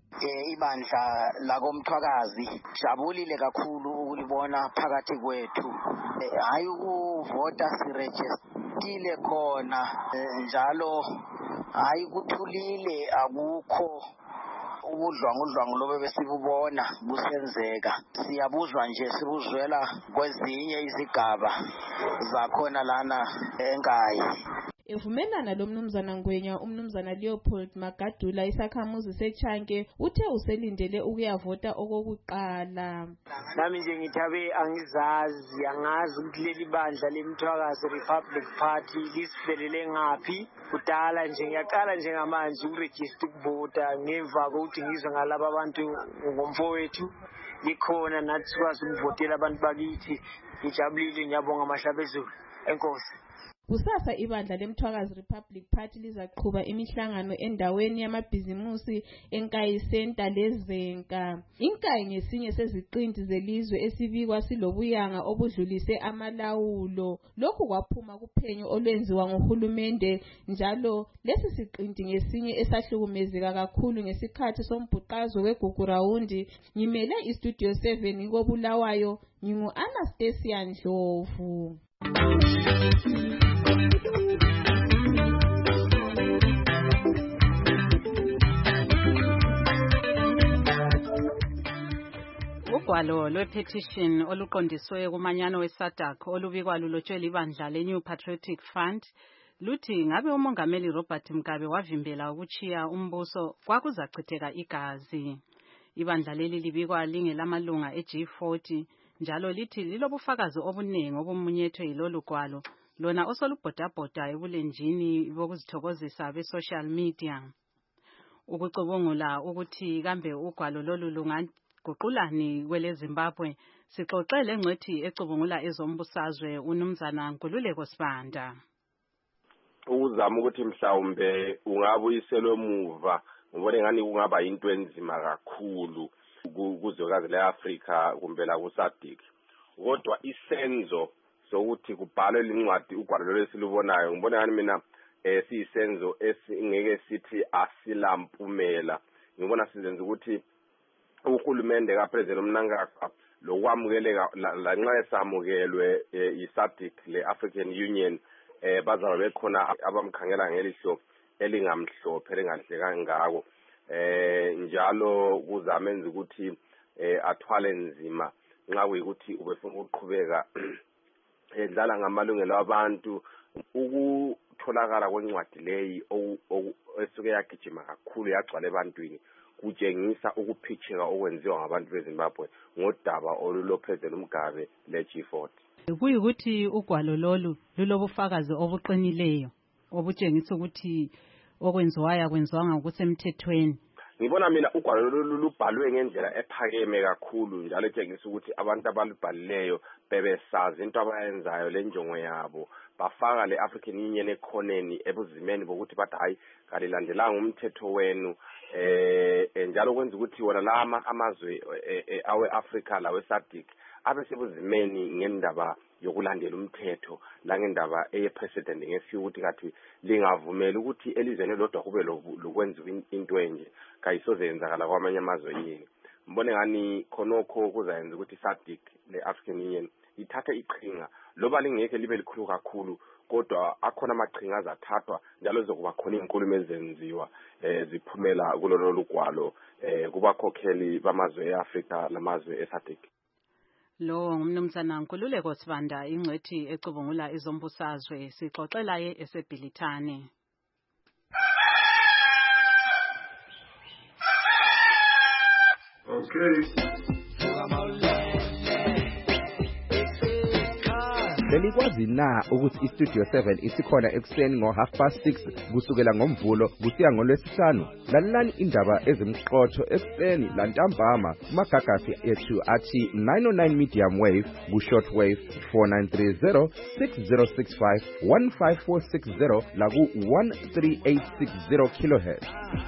Eh ibandla lakoMthwakazi jabulile kakhulu ukulibona phakathi kwethu. Hayi ukuvota sirejistile khona njalo hayi kuthulile, akukho ubudlwangudlwangu lobe besibubona busenzeka. Siyabuzwa nje sibuzwela kwezinye izigaba zakhona lana enkayi. Evumelana lo mnumzana Ngwenya, umnumzana Leopold Magadula isakhamuzi seChanke uthe uselindele ukuyavota okokuqala. Nami nje ngithabe angizazi angazi ukuthi leli bandla lemthwakazi Republic Party lisivelele ngaphi. Kudala nje ngiyaqala njengamanje ukuregister ukuvota ngemva kokuthi ngizwe ngalabo abantu ngomfowethu likhona nathi sikwazi ukuvotela abantu bakithi. Ngijabulile ngiyabonga amahlabezulu. Enkosi. Kusasa ibandla lemthwakazi Republic Party lizaqhuba imihlangano endaweni yamabhizimusi eNkayi Center leZenka. Inkayi ngesinye seziqinti zelizwe esibikwa silobuyanga obudlulise amalawulo. Lokhu kwaphuma kuphenyo olwenziwa ngohulumende njalo lesi siqinti ngesinye esahlukumezeka kakhulu ngesikhathi sombhuqazo weGugurawundi. Ngimele iStudio seven koBulawayo, ngingu Anastasia Ndlovu. Ugwalo lwe-petition oluqondiswe kumanyano we-SADC olubikwa lulotshwe libandla le-New Patriotic Front luthi ngabe umongameli Robert Mugabe wavimbela ukuchiya umbuso kwakuzachitheka igazi. Ibandla leli libikwa lingelamalunga e-G forty njalo lithi lilobufakazi obuningi obumunyethwe yilolu gwalo lona osolubhodabhoda ebulenjini bokuzithokozisa be-social media. Ukucubungula ukuthi kambe ugwalo lolu lungaguqulani kwele Zimbabwe sixoxele ngcwethi ecubungula ezombusazwe uNumzana Nkululeko Sibanda. Uzama ukuthi mhlawumbe ungabuyiselwe emuva ngibone ngani kungaba into enzima kakhulu kuzwekazi leAfrika kumbe la kuSADC. Kodwa isenzo sokuthi kubhalwe lincwadi ugwalo lesilubonayo ngibone ngani mina eh siyisenzo esingeke sithi asilampumela. Ngibona sizenza ukuthi uhulumende kaPresident Mnangagwa lokwamukeleka lanxa esamukelwe iSADC le-African Union eh bazaba bekhona abamkhangela ngelihlo elingamhlophe elingahle kangako. Eh njalo kuzamenza ukuthi eh athwale nzima nxa kuyikuthi ubefuna ukuqhubeka edlala ngamalungelo abantu. Ukutholakala kwencwadi leyi esuke yagijima kakhulu yagcwala ebantwini kutshengisa ukuphitheka okwenziwa ngabantu beZimbabwe ngodaba oluloPresident Mugabe le-G forty. Kuyikuthi ugwalo lolu lulobufakazi obuqinileyo obutshengisa ukuthi okwenziwayo kwenziwa ngokusemthethweni. Ngibona mina ugwalo lolu lubhalwe ngendlela ephakeme kakhulu njalo etshengisa ukuthi abantu abalubhalileyo bebesazi into abayenzayo lenjongo yabo bafaka le-African Union ekhoneni ebuzimeni bokuthi bathi hayi kalilandelanga umthetho wenu eh njalo kwenza ukuthi wona lama amazwe awe-Afrika lawe-SADC abesebuzimeni ngendaba yokulandela umthetho la ngendaba eyepresident ngefika ukuthi kathi lingavumela ukuthi elizweni lodwa kube lokwenza into enje kayisoze yenzakala kwamanye amazwe yini. Mbone ngani khonokho kuzayenza ukuthi SADC le-African Union ithathe iqhinga loba lingeke libe likhulu kakhulu kodwa akhona amaqhinga azathathwa njalo zokuba khona inkulumo ezenziwa eh ziphumela kulolu lugwalo eh kubakhokheli bamazwe eAfrika lamazwe eSADC. Lo ngumnumzana Nkululeko Sibanda ingcwethi ecubungula izombusazwe sixoxela ye eseBhilithane. Okay. Belikwazi na ukuthi iStudio seven isikhona ekuseni ngo half past six kusukela ngomvulo kusiya ngolwesihlanu. Lalelani indaba ezimqotho ekuseni lantambama kumagagasi ethu athi nine oh nine medium wave ku short wave four nine three zero six zero six five one five four six zero la ku one three eight six zero kilohertz.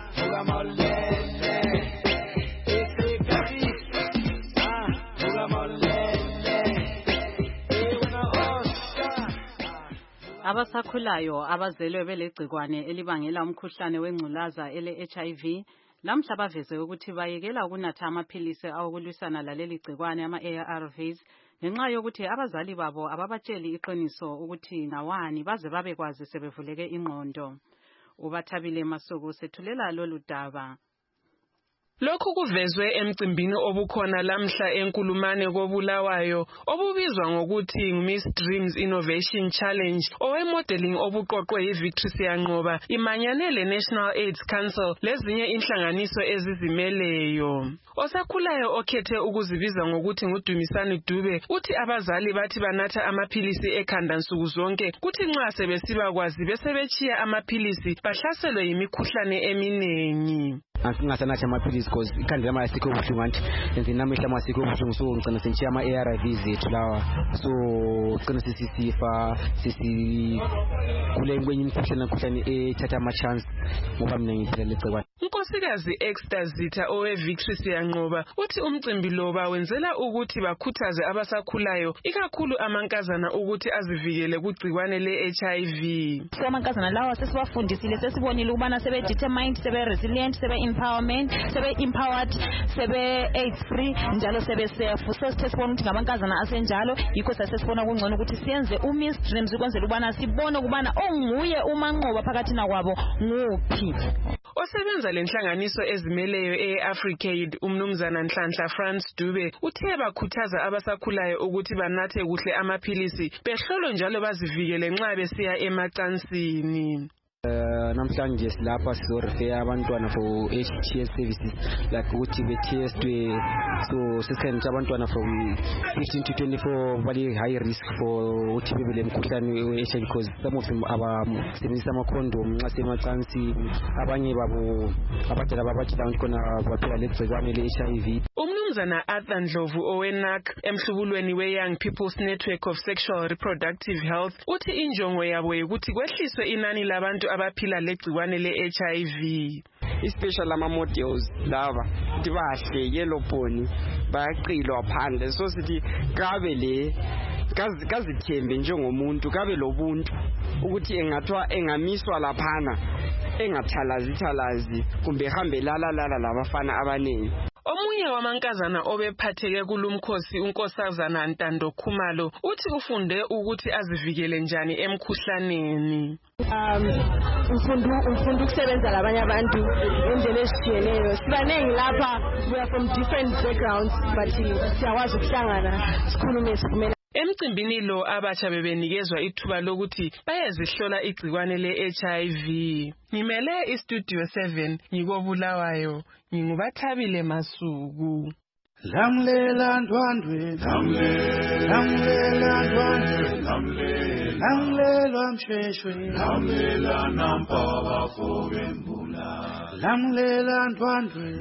Abasakhulayo abazelwe belegcikwane elibangela umkhuhlane wengculaza ele-H I V lamhla baveze ukuthi bayekela ukunatha amaphilisi awokulwisana laleli gcikwane ama-A R Vs ngenxa yokuthi abazali babo ababatsheli iqiniso ukuthi ngawani baze babekwazi sebevuleke ingqondo. Ubathabile Masuku sethulela lolu daba. Lokhu kuvezwe emcimbini obukhona lamhla enkulumane koBulawayo obubizwa ngokuthi Miss Dreams Innovation Challenge owemodeling obuqoqwe yiVictory Siyanqoba imanyane leNational AIDS Council lezinye inhlanganiso ezizimeleyo. Osakhulayo okhethe ukuzibiza ngokuthi nguDumisani Dube uthi abazali bathi banatha amaphilisi ekhanda nsuku zonke kuthi nxa sebesiba kwazi besebechiya amaphilisi bahlaselwe yimikhuhlane eminingi. Ansingasanathi amaphilisi because ikhanda lami asikho ubuhlungu anti enze namehla amasikho ubuhlungu so ngicina sentshiya ama-A R Vs ethu lawa so ngicina sisisifa sisi kule kwenye imikhuhlane imikhuhlane ethatha ama-chance ngoba mina ngiphila legciwane. Unkosikazi Exter Zitha oweVictory Siyanqoba uthi umcimbi lo bawenzela ukuthi bakhuthaze abasakhulayo ikakhulu amankazana ukuthi azivikele kugciwane le-H I V. Amankazana lawa sesibafundisile sesibonile ukubana sebe determined sebe resilient sebe empowerment sebe empowered sebe AIDS free njalo sebe safe. So sesibona ukuthi ngamankazana asenjalo yikho sasesibona kungcono ukuthi siyenze uMiss Dreams ukwenzela ukubana sibone ukubana onguye umanqoba phakathi nakwabo nguphi. Osebenza lenhlanganiso ezimeleyo e-Africaid umnumzana Nhlanhla France Dube uthe bakhuthaza abasakhulayo ukuthi banathe kuhle amaphilisi behlolo njalo bazivikele nxa besiya emacansini. Uh, namhlanje silapha sizorefer abantwana for H T S services like ukuthi be-testwe so sesikhathi abantwana from fifteen to twenty-four bali high risk for ukuthi bebe le mkhuhlane we-H I V because some of them abasebenzisa amakhondom nxa semacansini abanye babo abadala babatshela ukuthi khona baphila legciwane le-H I V. Umnumzana Arthur Ndlovu oweNAC emhlubulweni we-Young People's Network of Sexual Reproductive Health uthi injongo yabo ukuthi kwehliswe inani labantu abaphila legciwane le-H I V. Especially ama models lava ukuthi bahle yellow bone bayaqilwa phandle so sithi kabe le kazithembe njengomuntu kabe lobuntu ukuthi engathwa engamiswa laphana engathalazi thalazi kumbe ehambe lala lala labafana abaningi. Omunye wamankazana obephatheke kulumkhosi unkosazana Ntando Khumalo uthi ufunde ukuthi azivikele njani emkhuhlaneni. Um ufundu ufundu kusebenza labanye abantu indlela ezitshiyeneyo sibanengi lapha we are from different backgrounds but siyakwazi ukuhlangana sikhulume siphumela. Emcimbini lo abatsha bebenikezwa ithuba lokuthi bayezihlola igciwane le-H I V. Ngimele iStudio seven ngikobulawayo ngingubathabile Masuku. Lamlela ndwandwe lamlela ndwandwe lamlela mshweshwe lamlela nampaba fobembula lamlela ndwandwe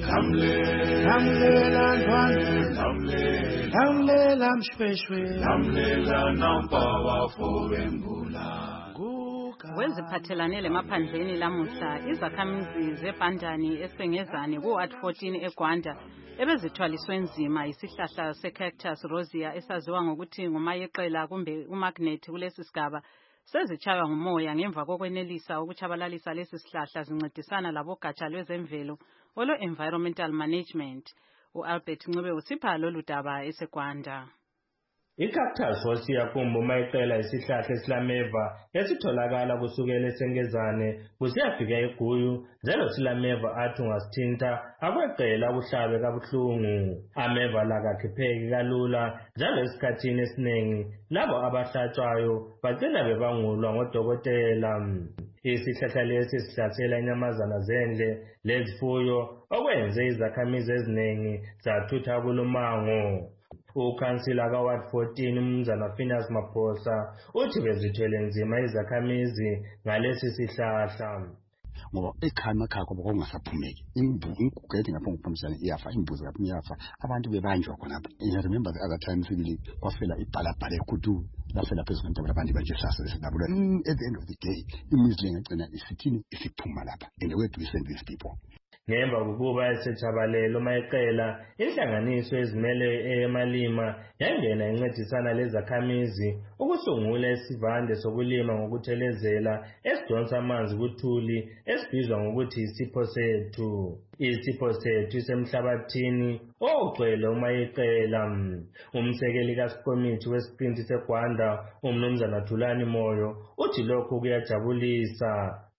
lamlela ndwandwe lamlela mshweshwe lamlela nampaba fobembula. Weziphathelane lemaphandleni lamuhla izakhamizi zeBandani eSengezane ku-Ward fourteen eGwanda ebezithwaliswe nzima yisihlahla secactus rosea esaziwa ngokuthi ngumayeqela kumbe umagnet kulesi sigaba sezitshaywa ngumoya ngemva kokwenelisa ukutshabalalisa lesi sihlahla zincedisana labogatsha lwezemvelo olo environmental management. uAlbert Ncube usipha lolu daba eseGwanda. Icactus rosea kumbe umayeqela isihlahla esilameva esitholakala kusukela eSengezane kusiyafika eGuyu njalo silameva athi ungasithinta akweqela kuhlabe kabuhlungu. Ameva la kakhipheki kalula njalo esikhathini esiningi labo abahlatshwayo bagcina bebangulwa ngodokotela. Isihlahla lesi sihlasela inyamazana zendle lezifuyo okwenze izakhamizi eziningi zathutha kulumango. Ukhansila ka-Ward fourteen umnumzana Phineas Maphosa uthi bezithwele nzima izakhamizi ngalesi sihlahla. Ngoba ekhaya emakhaya kwabo kwakungasaphumeki ingugu ethi ngapho ngiphampisana iyafa imbuzi ngapho iyafa abantu bebanjwa khonapha. I remember the other time sibili kwafela ibhalabhala eKhutu lafela phezu kwentaba abantu banje hlasa lesinabula. At the end of the day imizle ngagcina isithini isiphuma lapha and where do we send these people? Ngemva kokuba esetshabalelo umayeqela inhlanganiso ezimele emalima yangena incedisana lezakhamizi ukusungula isivande sokulima ngokuthelezela esidonsa amanzi kuthuli esibizwa ngokuthi isipho sethu. Isipho sethu isemhlabathini ogcwele umayeqela. Umsekeli kaSikomithi wesiprinti seGwanda umnumzana Thulani Moyo uthi lokhu kuyajabulisa.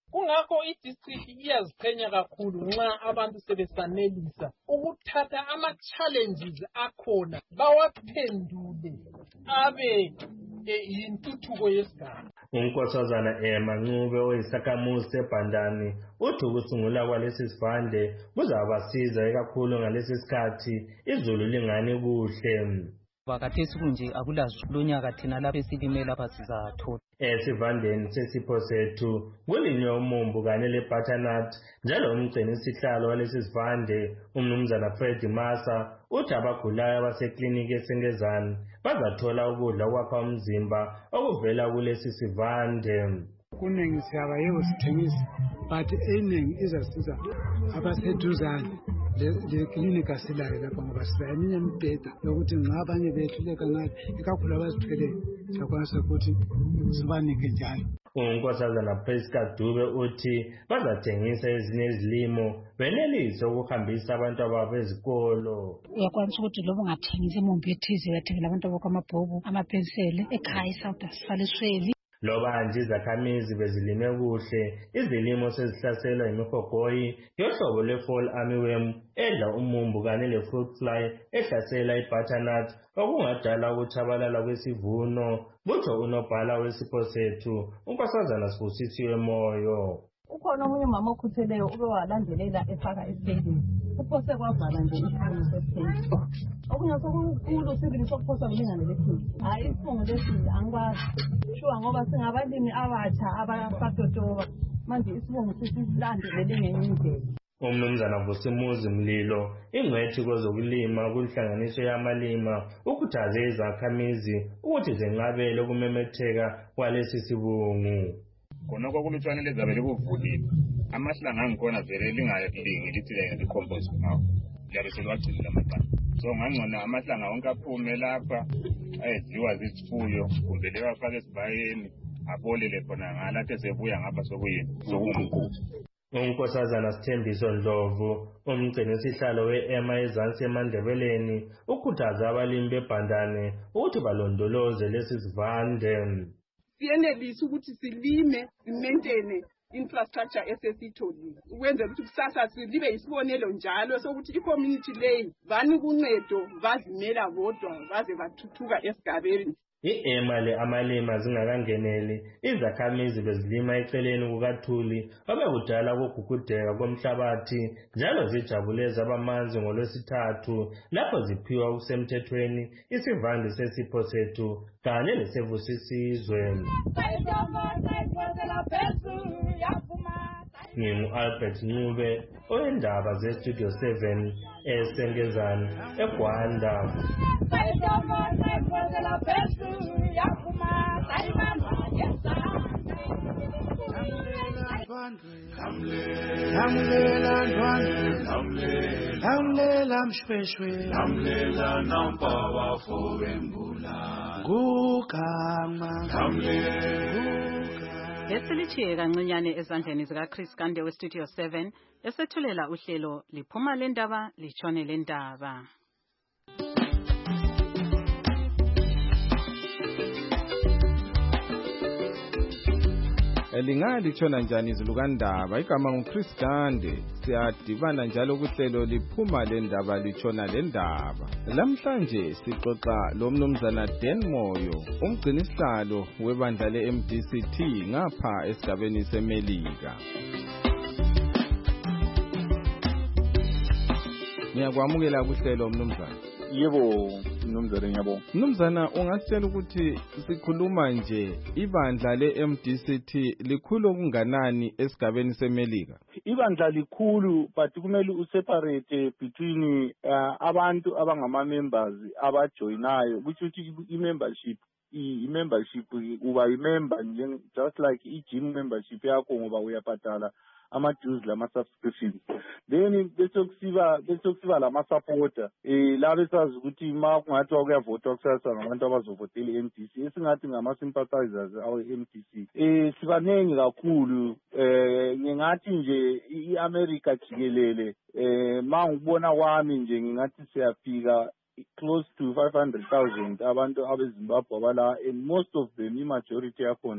kungakho i-district iyaziqhenya kakhulu nxa abantu sebesanelisa ukuthatha ama-challenges akhona bawaphendule abe yintuthuko yesigaba. unkosazana Emma Ncube oyisakhamuzi sebhandani uthi ukusungula kwalesi sivande kuzabasiza ikakhulu ngalesi sikhathi izulu lingani kuhle. Wakathesi kunje akulazo lonyaka thina lapha esilime lapha sizathola. Esivandeni sesipho sethu kulinywe umumbu kanye le-butternut njalo umgcini isihlalo walesi sivande umnumzana Fred Masa uthi abagulayo abasekliniki eSengezani bazathola ukudla okwakha umzimba okuvela kulesi sivande. Kuningi siyaba yebo sithengisa but eningi izasiza abaseduzane le klinika silayo lapha ngoba siba eminye imibheda yokuthi nxa abanye behluleka ngayo ikakhulu abazithweleyo sakwanisa ukuthi sibanike njalo. unkosazana Priska Dube uthi bazathengisa ezinye izilimo benelise ukuhambisa abantu ababo ezikolo. Uyakwanisa ukuthi loba ungathengisa imumbi ethize uyathengela abantu abakho amabhuku amapenseli ekhaya isawuthi asifale isweli. Loba nje izakhamizi bezilime kuhle izilimo sezihlaselwa yimihogoyi yohlobo lwe-fall armyworm edla umumbu kanye le-fruit fly ehlasela i-butternut okungadala ukutshabalala kwesivuno butsho unobhala wesipho sethu unkosazana Sibusisiwe Moyo. Ukhona omunye umama okhutheleyo ube walandelela efaka esitendini uphose kwavala nje isifungo sesitendini okunye sokukhulu sibili sokuphosa kulingane lesini hayi isifungo lesini angikwazi shuwa ngoba singabalimi abatsha abasadodoba manje isifungo sisilandelele ngenye indlela. umnumzana Vusimuzi Mlilo ingcwethi kwezokulima kunhlanganiso yamalima ukhuthaze izakhamizi ukuthi zenqabele ukumemetheka kwalesi sibungu. Khonoko kulutshwane lezabele kuvulile amahlanga angikhona vele lingalingi lithi licompose ngawo liyabe selwagcinile amaqanda so ngangcona amahlanga wonke aphume lapha ayedliwa zizifuyo kumbe lewafake esibayeni abolele khona ngalathi sebuya ngapha sokuyini sokungunkulu. unkosazana Sithembiso Ndlovu umgcini isihlalo we-Emma ezansi eMandebeleni ukhuthaza abalimi bebhandane ukuthi balondoloze lesi sivande. Siyenelisa ukuthi silime simaintain infrastructure esesitholile ukwenzela ukuthi kusasa silibe isibonelo njalo sokuthi i-community leyi vani kuncedo vazimela bodwa vaze vathuthuka esigabeni. I-Emma le amalima zingakangeneli izakhamizi bezilima eceleni kukaThuli obekudala kokugugudeka komhlabathi njalo zijabule zabamanzi ngolwesithathu lapho ziphiwa kusemthethweni isivande sesipho sethu kanye lesevusisizwe. Ngingu-Albert Ncube oyindaba ze-Studio seven eSengezani eGwanda. Lamlela ndwandwe, lamlela mshweshwe, lamlela nampa bafowembula, gugama, Yesilichiye kancinyane ezandleni zika Chris Kande we Studio seven esethulela uhlelo liphuma lendaba litshone lendaba. Lingalithona njani izilukandaba igama nguChris Kande siyadibana njalo kuhlelo liphuma lendaba litshona lendaba. Lamhlanje sixoxa lo mnumzana Dan Moyo umgcini sihlalo webandla le-M D C T ngapha esigabeni seMelika. Ngiyakwamukela kuhlelo mnumzana. Yebo mnumzana ngiyabonga. Mnumzana ungasitshela ukuthi sikhuluma nje ibandla le-M D C T likhulu okunganani esigabeni seMelika? Ibandla likhulu but kumele useparate between uh, abantu abangama members abajoinayo which uthi i-membership i-membership uba i-member nje just like i-gym membership yakho ngoba uyabhadala ama-dues lama-subscription then bese kusiba bese kusiba lama-supporter eh la besazi ukuthi ma kungathiwa kuyavotwa kusasa ngabantu abazovotela i-M D C esingathi ngama-sympathizers awe-M D C eh sibaningi kakhulu eh ngingathi nje i-America jikelele eh ma ngibona kwami nje ngingathi siyafika close to five hundred thousand abantu abeZimbabwe abala and most of them i-majority yakhona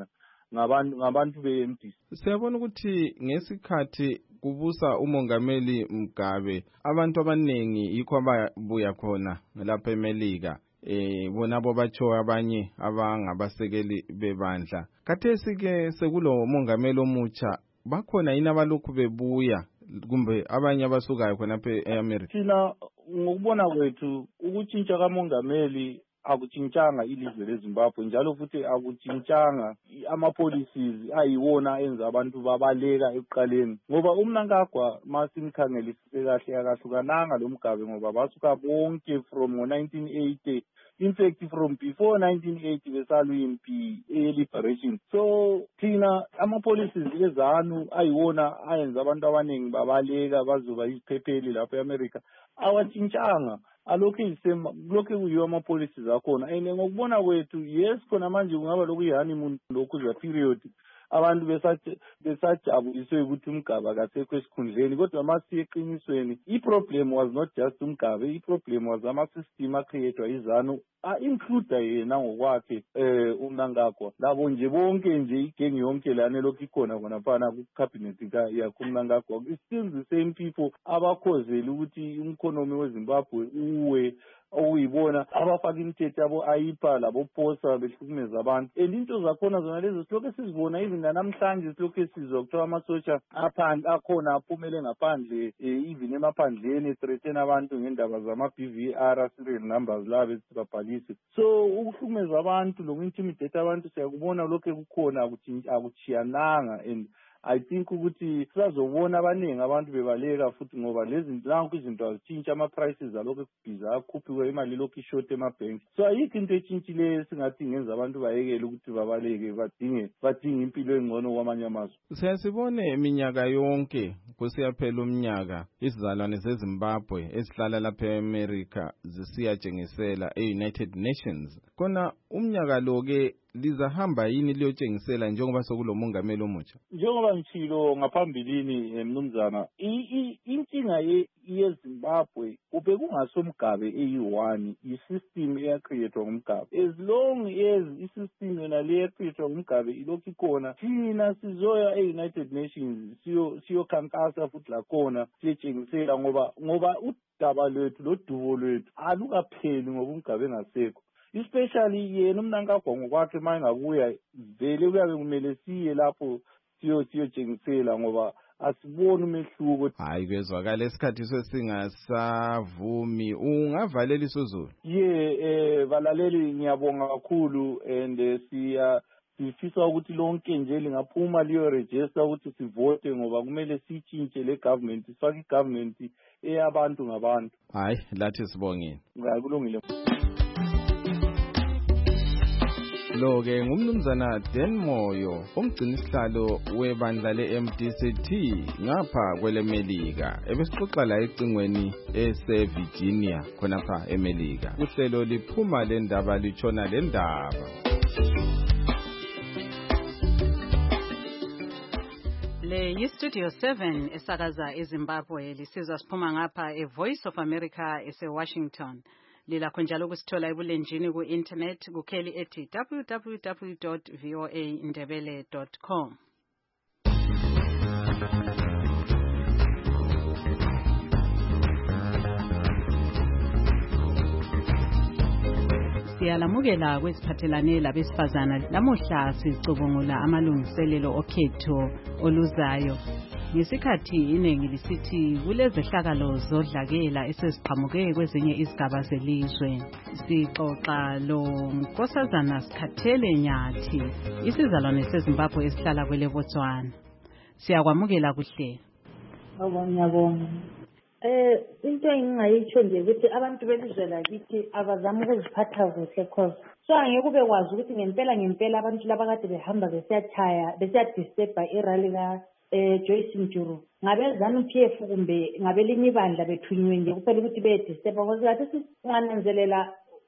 ngabantu ngabantu be-M D C. Siyabona ukuthi ngesikhathi kubusa umongameli Mugabe abantu abanengi yikho ababuya khona lapha eMelika eh bona bobatsho abanye abangabasekeli bebandla. Khathesi ke sekulo mongameli omutsha bakhona yini abalokhu bebuya kumbe abanye abasukayo khona lapha eAmerica? Thina ngokubona kwethu ukutshintsha kamongameli akutshintshanga ilizwe leZimbabwe njalo futhi akutshintshanga ama-policies ayiwona enza abantu babaleka ekuqaleni ngoba uMnangagwa masimkhangelisise kahle akahlukananga lo Mugabe ngoba basuka bonke from ngo-nineteen eighty. In fact, from before nineteen eighty besalwimpi e-liberation. So thina ama-policies ezanu ayiwona ayenza abantu abaningi babaleka bazoba iziphepheli lapha eAmerica awatshintshanga. Alokhu isema lokho kuyiwa ama-policies akhona and ngokubona kwethu yes khona manje kungaba lokhu i-honeymoon lokhu za period abantu besathi besajabuliswe ukuthi uMgabe akasekho esikhundleni kodwa masiye eqinisweni i-problem was not just uMgabe, i-problem was ama-system acreatwa izanu a-include yena ngokwakhe eh uMnangagwa labo nje bonke nje igenge yonke lana lokhu ikhona khona phana ku-cabinet yakho uMnangagwa. It's still the same people abakhozeli ukuthi umkhonomi weZimbabwe uwe okuyibona abafaka imithetho yabo ayipa labo posa behlukumeza abantu and into zakhona zona lezo silokhu sizibona even namhlanje silokhu sizwa kuthiwa amasosha aphandle akhona aphumele ngaphandle even emaphandleni threaten abantu ngendaba zama-B V R serial numbers labo esibabhalise. So ukuhlukumeza abantu loku-intimidate abantu siyakubona lokhu kukhona akuchiyananga and I think ukuthi sizazobona abaningi abantu bebaleka futhi ngoba lezi nanku izinto azitshintsha ama-prices alokhu ekubhiza akhuphiwe imali lokhu ishort emabhenki. So ayikho into etshintshileyo singathi ngenza abantu bayekele ukuthi babaleke badinge badinge impilo engcono kwamanye amazwe. Siyasibone iminyaka yonke kusiyaphela umnyaka izizalwane zeZimbabwe esihlala lapha eAmerica zisiyatshengisela e-United Nations. Kona umnyaka lo ke lizahamba yini liyotshengisela njengoba sokulo mongameli omutsha? Njengoba ngitshilo ngaphambilini mnumzana inkinga yeZimbabwe kube kungasomgabe eyi-one i-system eyacreatwa ngumgabe. As long as i-system yona le yacreatwa ngumgabe ilokhu ikhona thina sizoya e-United Nations siyokhankasa futhi lakhona siyatshengisela ngoba ngoba udaba lwethu lodubo lwethu alukapheli ngoba uMgabe engasekho. Especially yena uMnangagwa ngokwakhe mayengabuya vele kuyabe kumele siye lapho siyo siyotshengisela ngoba asiboni umehluko. Hayi kwezwakala esikhathi sesingasavumi ungavalela isozulu. Ye eh balaleli ngiyabonga kakhulu and siya sifisa ukuthi lonke nje lingaphuma liyo register ukuthi sivote ngoba kumele sitshintshe le government sifake igovernment eyabantu ngabantu. Hayi lathi sibongeni. Ngakulungile. Lo ke ngumnumzana Dan Moyo umgcini sihlalo webandla le-M D C T ngapha kwelemelika ebesixoxa la ecingweni ese-Virginia khonapha emelika. Uhlelo liphuma le ndaba litshona le ndaba. Le yi-Studio seven esakaza eZimbabwe lisizwa siphuma ngapha e-Voice of America ese-Washington. Lilakho njalo kusithola ebulenjini ku-internet kukheli ethi w w w dot voa ndebele dot com. Siyalamukela kwesiphathelane labesifazana lamuhla sicubungula amalungiselelo okhetho oluzayo. Ngesikhathi iningi lisithi kulezehlakalo zodlakela esesiqhamuke kwezinye izigaba zelizwe. Sixoxa lo Nkosazana Sikhathele Nyathi, isizalwane seZimbabwe esihlala kwele Botswana. Siyakwamukela kuhle. Ngiyabonga. Eh into engingayitsho nje ukuthi abantu belizwe lakithi abazama ukuziphatha kuhle cause so angeke kube kwazi ukuthi ngempela ngempela abantu labakade behamba besiyachaya besiyadisturba irally la eh Joyce Mjuru ngabe ZANU P F kumbe ngabe linye ibandla bethunywe nje kuphela ukuthi bedisturba ngoba ngathi singananzelela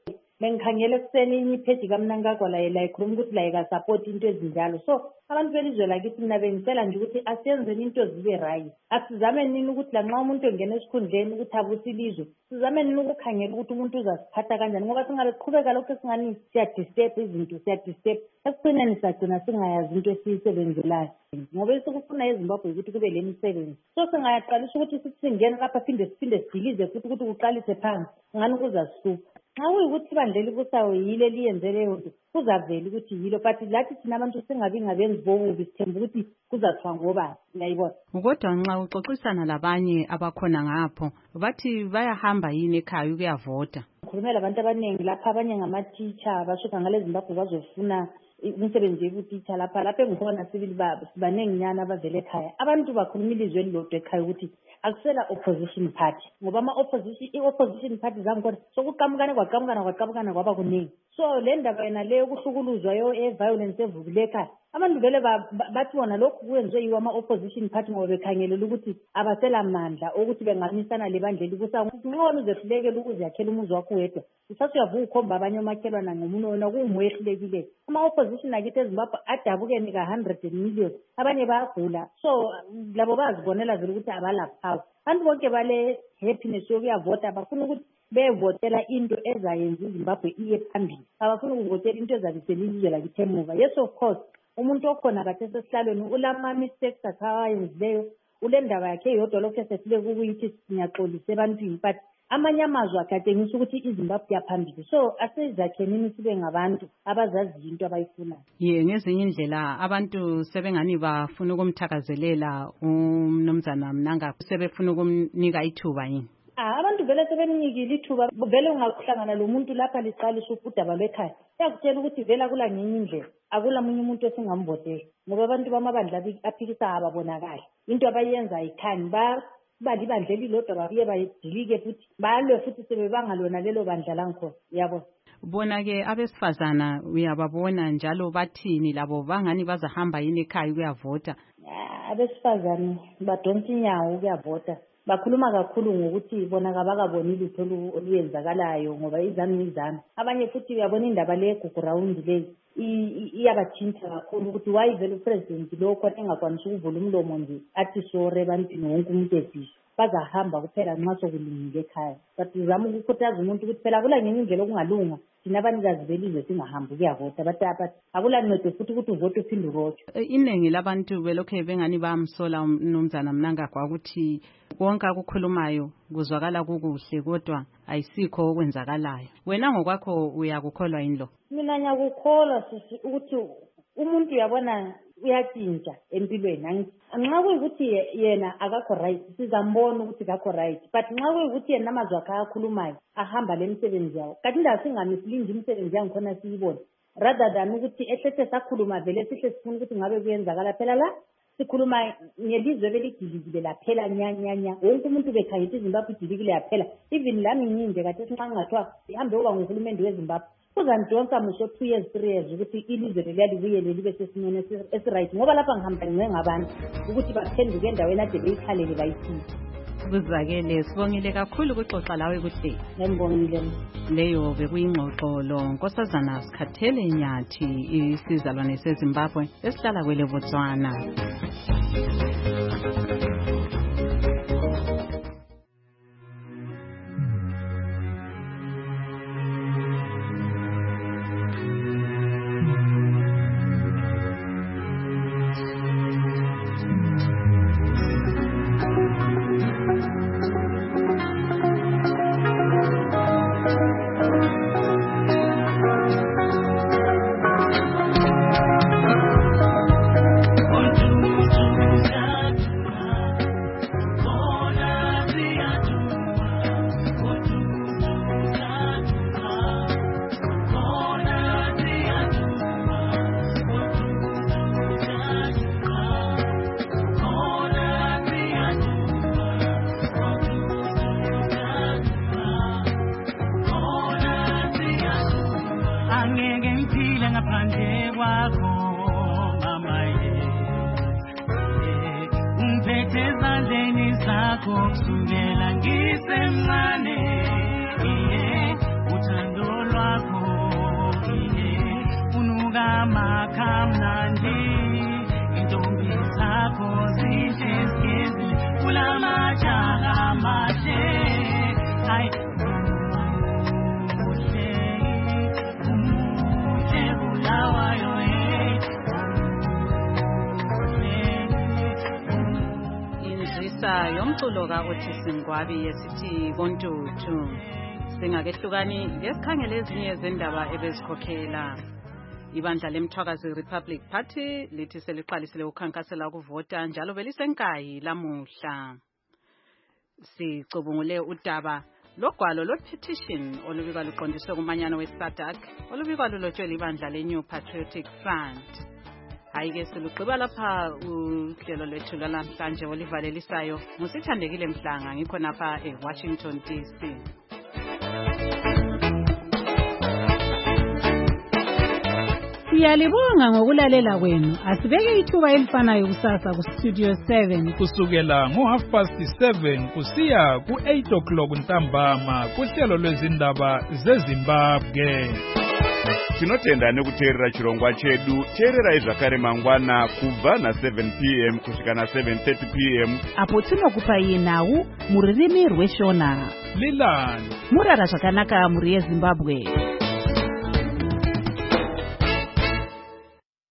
bengikhangela ekuseni inye ipheji kaMnangagwa la la ikhuluma ukuthi la ikasupport into ezinjalo. So abantu belizwe lakithi mina bengicela nje ukuthi asiyenzeni into zibe right. Asizame nini ukuthi la nxa umuntu engena esikhundleni ukuthi abuse ilizwe, sizame nini ukukhangela ukuthi umuntu uzasiphatha kanjani, ngoba singabe siqhubeka lokho esingani siyadisturb izinto siyadisturb ekugcineni sagcina singayazi into esiyisebenzelayo, ngoba esikufuna eZimbabwe ukuthi kube le misebenzi. So singayaqalisa ukuthi sithi singena lapha phinde siphinde sidilize futhi ukuthi kuqalise phansi ngani kuzasisupa. Xa kuyukuthi ibandla elibusayo yile liyenze leyo nto kuzavela ukuthi yilo, but lathi thina abantu singabi ngabenzi bobubi sithemba ukuthi kuzathiwa ngobani, ngiyayibona. Kodwa nxa uxoxisana labanye abakhona ngapho bathi bayahamba yini ekhaya ukuyavota? Ngikhulumela abantu abaningi lapha, abanye ngama-teacher basuka ngale Zimbabwe bazofuna umsebenzi wobutitsha lapha lapha engikhona sibili sibaningi nyana abavele ekhaya. Abantu bakhuluma ilizwe elilodwa ekhaya ukuthi akusela opposition party, ngoba ama-opposition i-opposition party zangikhona sokuqamukane kwaqamukana kwaqamukana kwaba kuningi. So le ndaba yena leyo kuhlukuluzwayo e-violence evukile ekhaya, abantu vele bathi bona lokhu kuyenziwe yiwo ama-opposition party ngoba bekhangelela ukuthi abasela mandla okuthi benganisana lebandla elibusayo. Ngcono uzehlulekela ukuziyakhela umuzi wakho wedwa, uthatha uyavuka ukhomba abanye omakhelwana ngomunye wena kuwumwehlulekile. Ama-opposition akithi eZimbabwe adabuke nika hundred million, abanye bayagula. So labo bazibonela vele ukuthi abalaphawu. Abantu bonke bale happiness yokuyavota bafuna ukuthi bevotela into ezayenza iZimbabwe iye phambili, abafuna ukuvotela into ezabisela ilizwe lakithi emuva. Yes of course umuntu okhona kade sesihlalweni ulama-mistakes akhe awayenzileyo, ule ndaba yakhe yodwa lokhu esefile kukuyithi siyaxolisa ebantwini, but amanye amazwi akhe atshengisa ukuthi iZimbabwe iyaphambili. So asizakhenini sibe ngabantu abazaziyo into abayifunayo. Ye, ngezinye indlela abantu sebengani bafuna ukumthakazelela uMnumzana Mnangagwa, sebefuna ukumnika ithuba yini? Ah, abantu vele sebemnikile ithuba, vele ungakuhlangana lo muntu lapha liqalisa udaba lwekhaya yakutshela ukuthi vele akula ngenye indlela, akula munye umuntu esingambotela, ngoba abantu bamabandla aphikisa ababonakali into abayenza ayikhani, bali ibandla elilodwa babuye bayidilike futhi balwe futhi sebebangalona lelo bandla langikhona, uyabona. Bona-ke abesifazana uyababona njalo bathini labo, bangani bazahamba yini ekhaya ukuyavota? Abesifazane badonsa inyawo ukuyavota, bakhuluma kakhulu ngokuthi bona kabakaboni lutho oluyenzakalayo ngoba izami izami. Abanye futhi uyabona indaba le gugurawundi le iyabathinta kakhulu ukuthi why vele upresident lo khona engakwanisa ukuvula umlomo nje athi sore ebantwini wonke umuntu ebhisho, bazahamba kuphela nxa sokulungile ekhaya. But uzama ukukhuthaza umuntu ukuthi phela akula ngenye indlela okungalunga thina abanikazi belizwe singahambi ukuyavota, bathi akula ncedo futhi ukuthi uvote uphinde urotshe. Iningi labantu belokhe bengani bamsola uMnumzana Mnangagwa ukuthi konke akukhulumayo kuzwakala kukuhle kodwa ayisikho okwenzakalayo. Wena ngokwakho uyakukholwa yini lo? Mina ngiyakukholwa sisi ukuthi umuntu uyabona uyatshintsha empilweni. Nxa kuyikuthi yena akakho right sizambona ukuthi akakho right, but nxa kuyikuthi yena amazwi akhe akhulumayo ahamba le misebenzi yawo, kanti indawo singamisilinje imisebenzi yangikhona siyibone, rather than ukuthi ehletse sakhuluma vele sihle sifuna ukuthi ngabe kuyenzakala. Phela la sikhuluma ngelizwe beligilizile laphela nyanyanya, wonke umuntu bekhangisa iZimbabwe igilikile yaphela. Even lami nyinje kade sinxa ngathiwa ihambe uba nguhulumende weZimbabwe uzandonsa muso two years three years ukuthi ilizwe leliya libuyele libe sesimweni esiright, ngoba lapha ngihamba ngincenge ngabantu ukuthi baphenduke endaweni ade beyikhalele bayithile. Kuzakele, sibongile kakhulu ukuxoxa lawe kuhle. Ngibongile. Leyo bekuyingxoxo lo Nkosazana Sikhathele Nyathi, isizalwane seZimbabwe esihlala kwele Botswana. Kusukela ngisemncane, iye uthando lwakho kama kamnandi intombi zakho zinhle zigezile kulamajaha mahle hayi umuhle bulawayo inzisa yomculo ka-Otis Mngwabi yesithi kontuthu. Singakehlukani ngesikhangele ezinye zendaba ebezikhokhela. Ibandla lemthwakazi Republic Party lithi seliqalisile ukukhankasela ukuvota njalo belisenkayi lamuhla. Sicubungule udaba logwalo lwepetition olubikwa luqondiswe kumanyano we-SADC olubikwa lulotshwe ibandla le-New Patriotic Front. Hayike silugqiba lapha uhlelo lwethu lwalamhlanje olivalelisayo. Musithandekile Mhlanga ngikho napha eWashington D C. Siyalibonga ngokulalela kwenu. Asibeke ithuba elifanayo kusasa ku Studio seven kusukela ngo half past seven kusiya ku eight o'clock ntambama kuhlelo lwezindaba zeZimbabwe. Tinotenda nekuteerera chirongwa chedu. Teerera zvakare mangwana kubva na seven p m kusvika na seven thirty p m apo tinokupai nhau muririmi rweshona. Lilani murara zvakanaka muri yeZimbabwe.